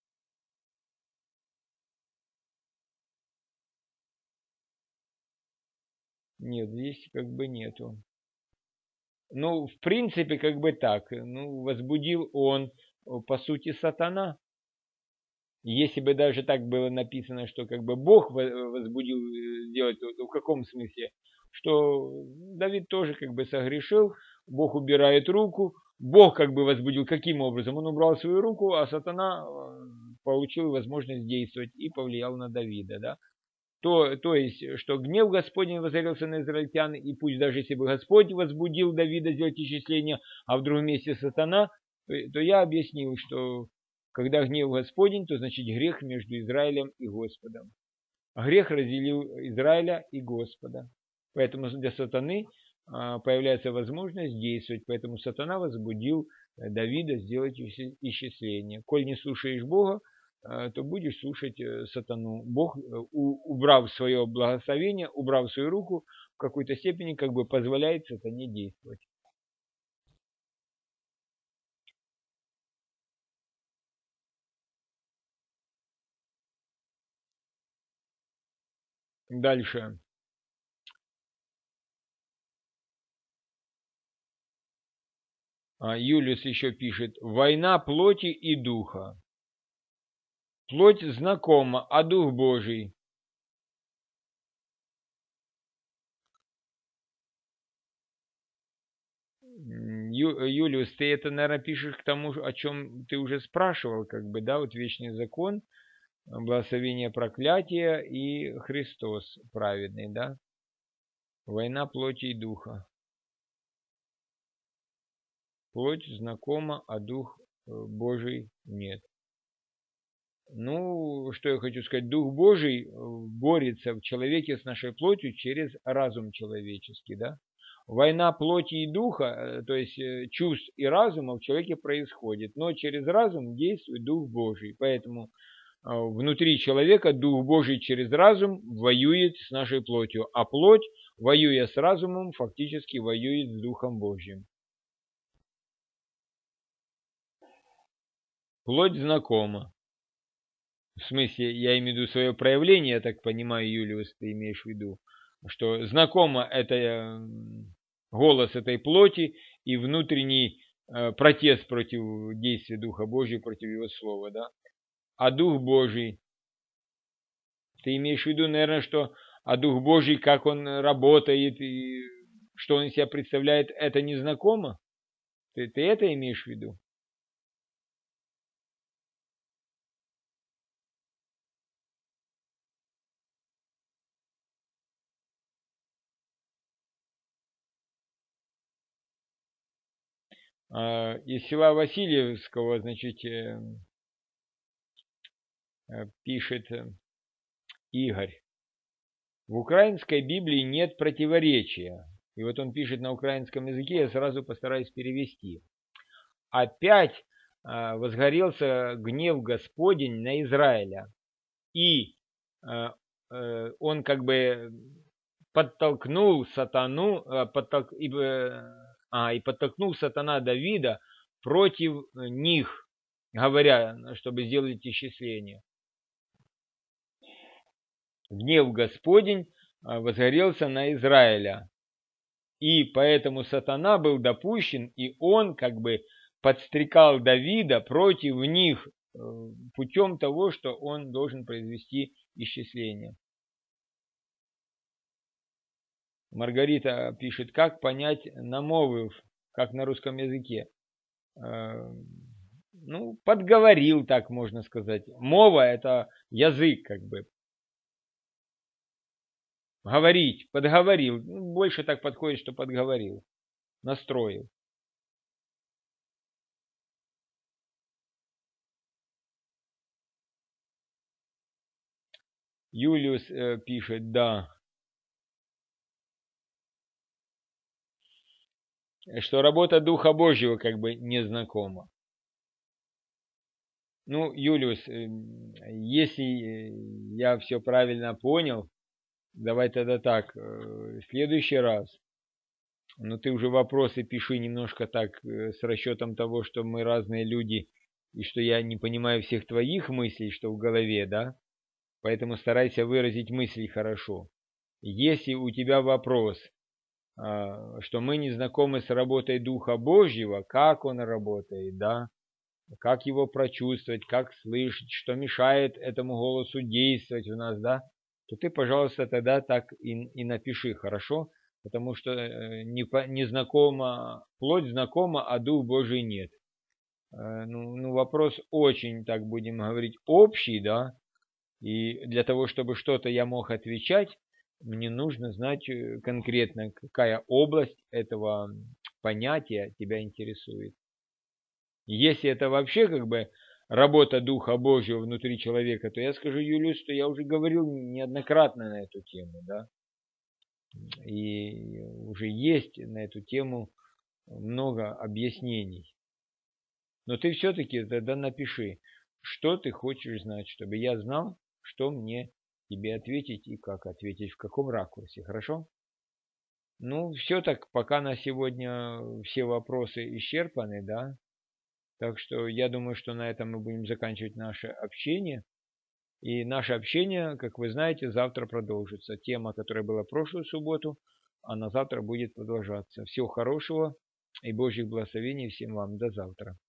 Speaker 1: Нет, здесь как бы нету. Ну, в принципе, как бы так. Ну, возбудил он, по сути, сатана. Если бы даже так было написано, что как бы Бог возбудил сделать, то в каком смысле? Что Давид тоже как бы согрешил, Бог убирает руку, Бог как бы возбудил. Каким образом? Он убрал свою руку, а сатана получил возможность действовать и повлиял на Давида, да? То, то есть, что гнев Господень возгорелся на израильтян, и пусть даже если бы Господь возбудил Давида сделать исчисление, а в другом месте сатана, то, то я объяснил, что когда гнев Господень, то значит грех между Израилем и Господом. А грех разделил Израиля и Господа. Поэтому для сатаны появляется возможность действовать. Поэтому сатана возбудил Давида сделать исчисление. Коль не слушаешь Бога, то будешь слушать сатану. Бог, убрав свое благословение, убрав свою руку, в какой-то степени как бы позволяет сатане действовать. Дальше. Юлиус еще пишет: война плоти и духа. Плоть знакома, а дух Божий. Ю, Юлиус, ты это, наверное, пишешь к тому, о чем ты уже спрашивал, как бы, да, вот вечный закон, благословение, проклятия и Христос праведный, да? Война плоти и духа. Плоть знакома, а дух Божий нет. Ну, что я хочу сказать, дух Божий борется в человеке с нашей плотью через разум человеческий, да? Война плоти и духа, то есть чувств и разума в человеке происходит, но через разум действует дух Божий, поэтому внутри человека дух Божий через разум воюет с нашей плотью, а плоть, воюя с разумом, фактически воюет с духом Божьим. Плоть знакома. В смысле, я имею в виду свое проявление, я так понимаю, Юлиус, ты имеешь в виду, что знакомо это голос этой плоти и внутренний протест против действия Духа Божьего, против Его Слова, да? А Дух Божий, ты имеешь в виду, наверное, что а Дух Божий, как он работает и что он из себя представляет, это незнакомо? Ты, ты это имеешь в виду? Из села Васильевского, значит, пишет Игорь. В украинской Библии нет противоречия. И вот он пишет на украинском языке, я сразу постараюсь перевести. Опять э, возгорелся гнев Господень на Израиля. И э, э, он как бы подтолкнул сатану, э, подтолк, и, э, а, и подтолкнул сатана Давида против них, говоря, чтобы сделать исчисление. Гнев Господень возгорелся на Израиля. И поэтому сатана был допущен, и он как бы подстрекал Давида против них путем того, что он должен произвести исчисление. Маргарита пишет, как понять намовив, как на русском языке. Ну, подговорил, так можно сказать. Мова – это язык, как бы. Говорить, подговорил. Ну, больше так подходит, что подговорил. Настроил. Юлиус э, пишет, да. Что работа Духа Божьего как бы незнакома. Ну, Юлиус, э, если я все правильно понял, давай тогда так, э, в следующий раз, ну ты уже вопросы пиши немножко так, э, с расчетом того, что мы разные люди, и что я не понимаю всех твоих мыслей, что в голове, да? Поэтому старайся выразить мысли хорошо. Если у тебя вопрос, что мы не знакомы с работой Духа Божьего, как он работает, да, как его прочувствовать, как слышать, что мешает этому голосу действовать у нас, да, то ты, пожалуйста, тогда так и, и напиши, хорошо? Потому что не, не знакомо, плоть знакома, а Дух Божий нет. Ну, ну, вопрос очень, так будем говорить, общий, да, и для того, чтобы что-то я мог отвечать, мне нужно знать конкретно, какая область этого понятия тебя интересует. Если это вообще как бы работа Духа Божьего внутри человека, то я скажу, Юлиус, что я уже говорил неоднократно на эту тему, да. И уже есть на эту тему много объяснений. Но ты все-таки тогда напиши, что ты хочешь знать, чтобы я знал, что мне тебе ответить и как ответить, в каком ракурсе, хорошо? Ну, все так, пока на сегодня все вопросы исчерпаны, да? Так что я думаю, что на этом мы будем заканчивать наше общение. И наше общение, как вы знаете, завтра продолжится. Тема, которая была в прошлую субботу, она завтра будет продолжаться. Всего хорошего и Божьих благословений всем вам. До завтра.